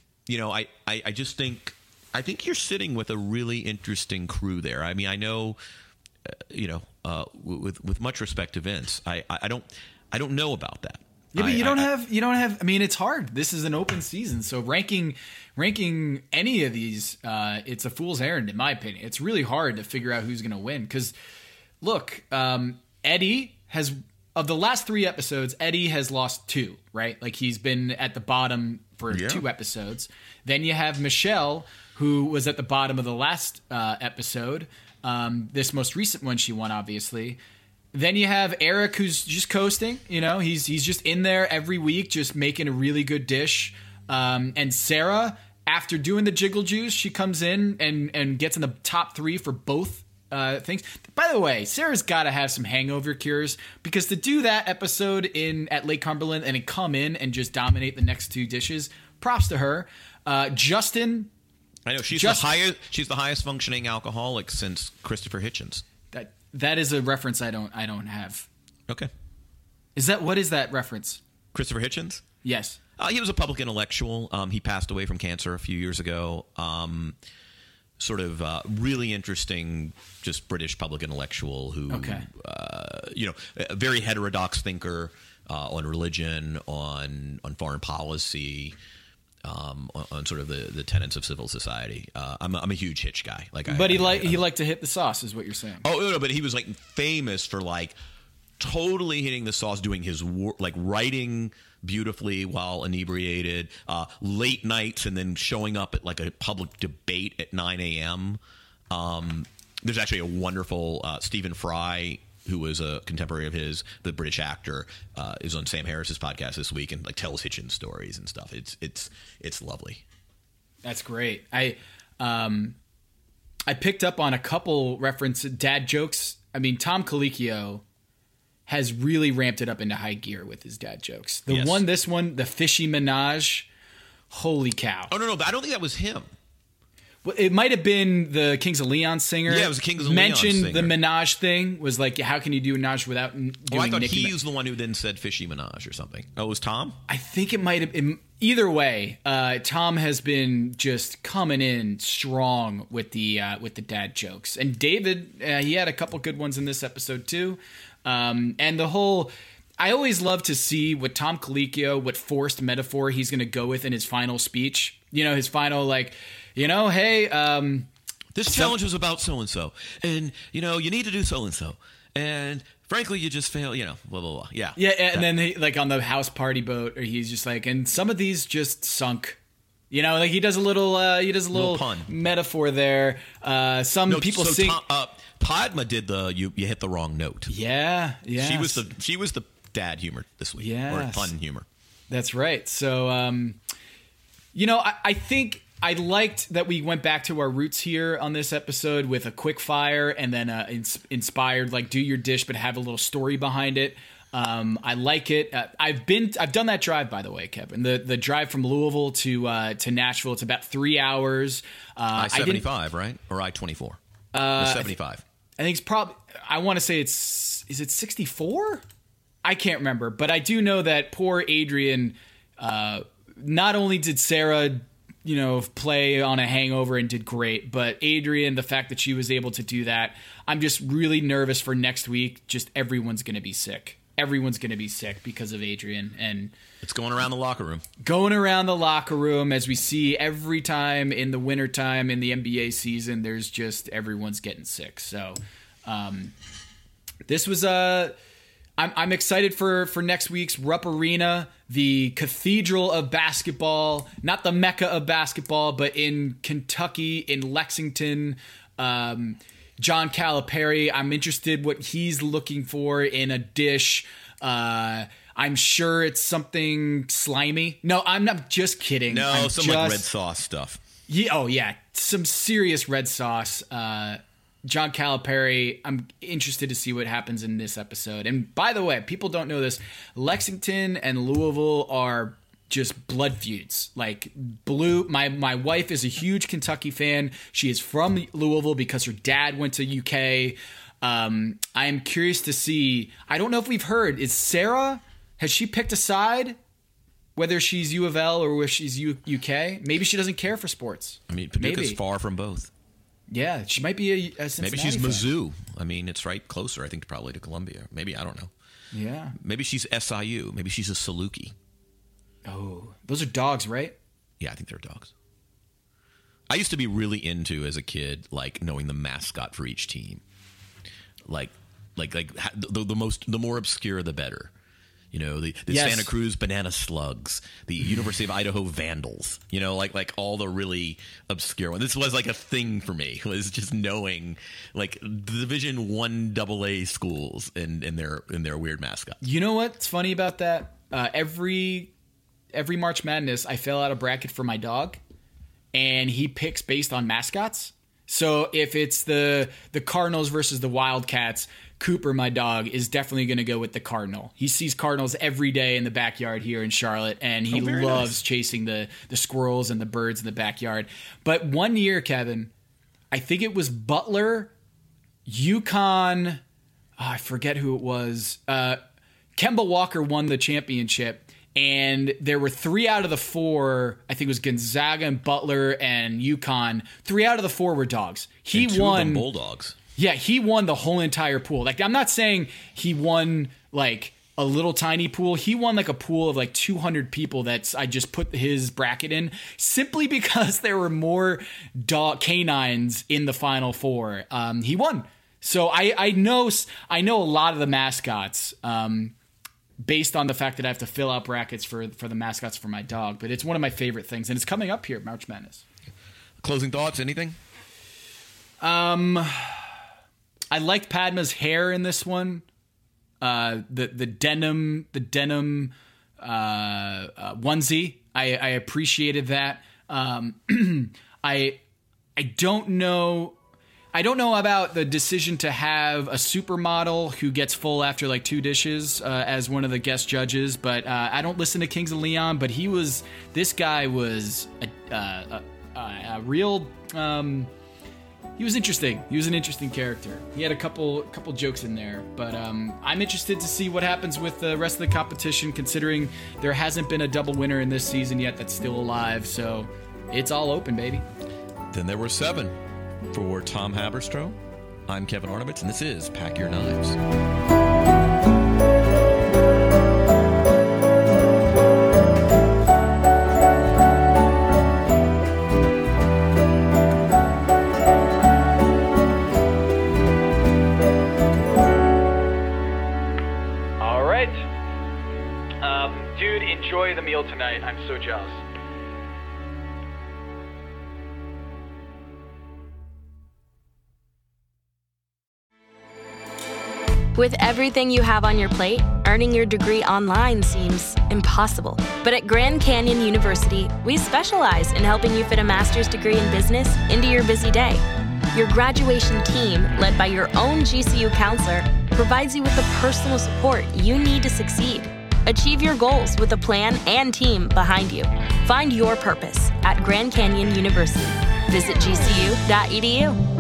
D: just think you're sitting with a really interesting crew there. I mean, I know, with much respect to Vince, I don't know about that.
E: Yeah, but you don't have. I mean, it's hard. This is an open season, so ranking any of these, it's a fool's errand in my opinion. It's really hard to figure out who's going to win because, look, Eddie has of the last 3 episodes, Eddie has lost 2. Right, like he's been at the bottom for 2 episodes. Then you have Michelle, who was at the bottom of the last episode. This most recent one, she won, obviously. Then you have Eric, who's just coasting. You know, he's just in there every week, just making a really good dish. And Sarah, after doing the Jiggle Juice, she comes in and gets in the top 3 for both things. By the way, Sarah's got to have some hangover cures because to do that episode at Lake Cumberland and then come in and just dominate the next 2 dishes, props to her. Justin,
D: I know she's the highest functioning alcoholic since Christopher Hitchens.
E: That is a reference I don't have.
D: Okay.
E: What is that reference?
D: Christopher Hitchens?
E: Yes.
D: He was a public intellectual. He passed away from cancer a few years ago. Sort of really interesting, just British public intellectual who, a very heterodox thinker on religion, on foreign policy. On sort of the tenets of civil society. I'm a huge Hitch guy. He liked to hit the sauce, is what you're saying. Oh no, but he was like famous for like totally hitting the sauce, doing his like writing beautifully while inebriated, late nights, and then showing up at like a public debate at 9 a.m. There's actually a wonderful Stephen Fry, who was a contemporary of his, the British actor, is on Sam Harris's podcast this week and like tells Hitchens stories and stuff. It's lovely.
E: That's great. I picked up on a couple dad jokes. I mean, Tom Colicchio has really ramped it up into high gear with his dad jokes. This one, the fishy menage. Holy cow!
D: Oh no, I don't think that was him.
E: Well, it might have been the Kings of Leon singer.
D: Yeah, it was the Kings of Leon singer.
E: Mentioned the menage thing. Was like, how can you do menage without doing
D: I thought
E: Nicki
D: he was the one who then said fishy menage or something. Oh, it was Tom?
E: I think it might have. Either way, Tom has been just coming in strong with the dad jokes. And David, he had a couple good ones in this episode too. And the whole... I always love to see what Tom Colicchio, what forced metaphor he's going to go with in his final speech. You know, his final hey...
D: this challenge was about so-and-so. And, you need to do so-and-so. And... frankly, you just fail, blah, blah, blah. Yeah.
E: Yeah, and then he, like on the house party boat, or he's just like, and some of these just sunk. Like he does a little
D: pun
E: metaphor there. People sing.
D: Padma did you hit the wrong note.
E: Yeah.
D: She was the dad humor this week.
E: Yeah.
D: Or fun humor. That's
E: right. So, I think I liked that we went back to our roots here on this episode with a quick fire and then inspired, like do your dish, but have a little story behind it. I like it. I've done that drive, by the way, Kevin, the drive from Louisville to Nashville. It's about 3 hours.
D: I-75, right? Or I-24? 75.
E: I think it's probably, I want to say is it 64? I can't remember, but I do know that poor Adrian, not only did Sarah play on a hangover and did great, but Adrian, the fact that she was able to do that, I'm just really nervous for next week. Just everyone's going to be sick. Everyone's going to be sick because of Adrian. And
D: it's going around the locker room.
E: As we see every time in the wintertime in the NBA season, there's just everyone's getting sick. So this was I'm excited for next week's Rupp Arena, the cathedral of basketball, not the Mecca of basketball, but in Kentucky, in Lexington. John Calipari, I'm interested what he's looking for in a dish. I'm sure it's something slimy. No, I'm not, just kidding.
D: No, like red sauce stuff.
E: Yeah, some serious red sauce. John Calipari, I'm interested to see what happens in this episode. And by the way, people don't know this, Lexington and Louisville are just blood feuds. Like my wife is a huge Kentucky fan. She is from Louisville because her dad went to UK. I am curious to see, I don't know if we've heard, has she picked a side? Whether she's U of L or whether she's UK? Maybe she doesn't care for sports.
D: I mean, Paducah's far from both.
E: Yeah, she might be a Cincinnati
D: Maybe she's
E: fan.
D: Mizzou. I mean, it's right closer, I think, probably to Columbia. Maybe, I don't know.
E: Yeah.
D: Maybe she's SIU. Maybe she's a Saluki.
E: Oh, those are dogs, right?
D: Yeah, I think they're dogs. I used to be really into, as a kid, like knowing the mascot for each team. Like the more obscure, the better. You know, the
E: Yes.
D: Santa Cruz Banana Slugs, the University of Idaho Vandals. You know, like all the really obscure ones. This was like a thing for me. Was just knowing like the Division I AA schools and their weird mascots.
E: You know what's funny about that? Every March Madness, I fill out a bracket for my dog, and he picks based on mascots. So if it's the Cardinals versus the Wildcats, Cooper, my dog, is definitely going to go with the Cardinal. He sees Cardinals every day in the backyard here in Charlotte, and he loves chasing the squirrels and the birds in the backyard. But one year, Kevin, I think it was Butler, UConn, I forget who it was. Kemba Walker won the championship, and there were 3 out of the 4, I think it was Gonzaga and Butler and UConn. 3 out of the 4 were dogs. He
D: and 2
E: won.
D: of them Bulldogs.
E: Yeah, he won the whole entire pool. Like, I'm not saying he won like a little tiny pool. He won like a pool of like 200 people. I just put his bracket in simply because there were more canines in the Final Four. He won. So I know a lot of the mascots based on the fact that I have to fill out brackets for the mascots for my dog. But it's one of my favorite things, and it's coming up here, March Madness.
D: Closing thoughts? Anything?
E: I liked Padma's hair in this one. The denim onesie. I appreciated that. I don't know about the decision to have a supermodel who gets full after like 2 dishes as one of the guest judges, but I don't listen to Kings of Leon. But this guy was a real. He was interesting. He was an interesting character. He had a couple jokes in there, but I'm interested to see what happens with the rest of the competition, considering there hasn't been a double winner in this season yet that's still alive. So it's all open, baby.
D: Then there were 7. For Tom Haberstroh, I'm Kevin Arnovitz, and this is Pack Your Knives.
E: All right. Dude, enjoy the meal tonight. I'm so jealous.
F: With everything you have on your plate, earning your degree online seems impossible. But at Grand Canyon University, we specialize in helping you fit a master's degree in business into your busy day. Your graduation team, led by your own GCU counselor, provides you with the personal support you need to succeed. Achieve your goals with a plan and team behind you. Find your purpose at Grand Canyon University. Visit gcu.edu.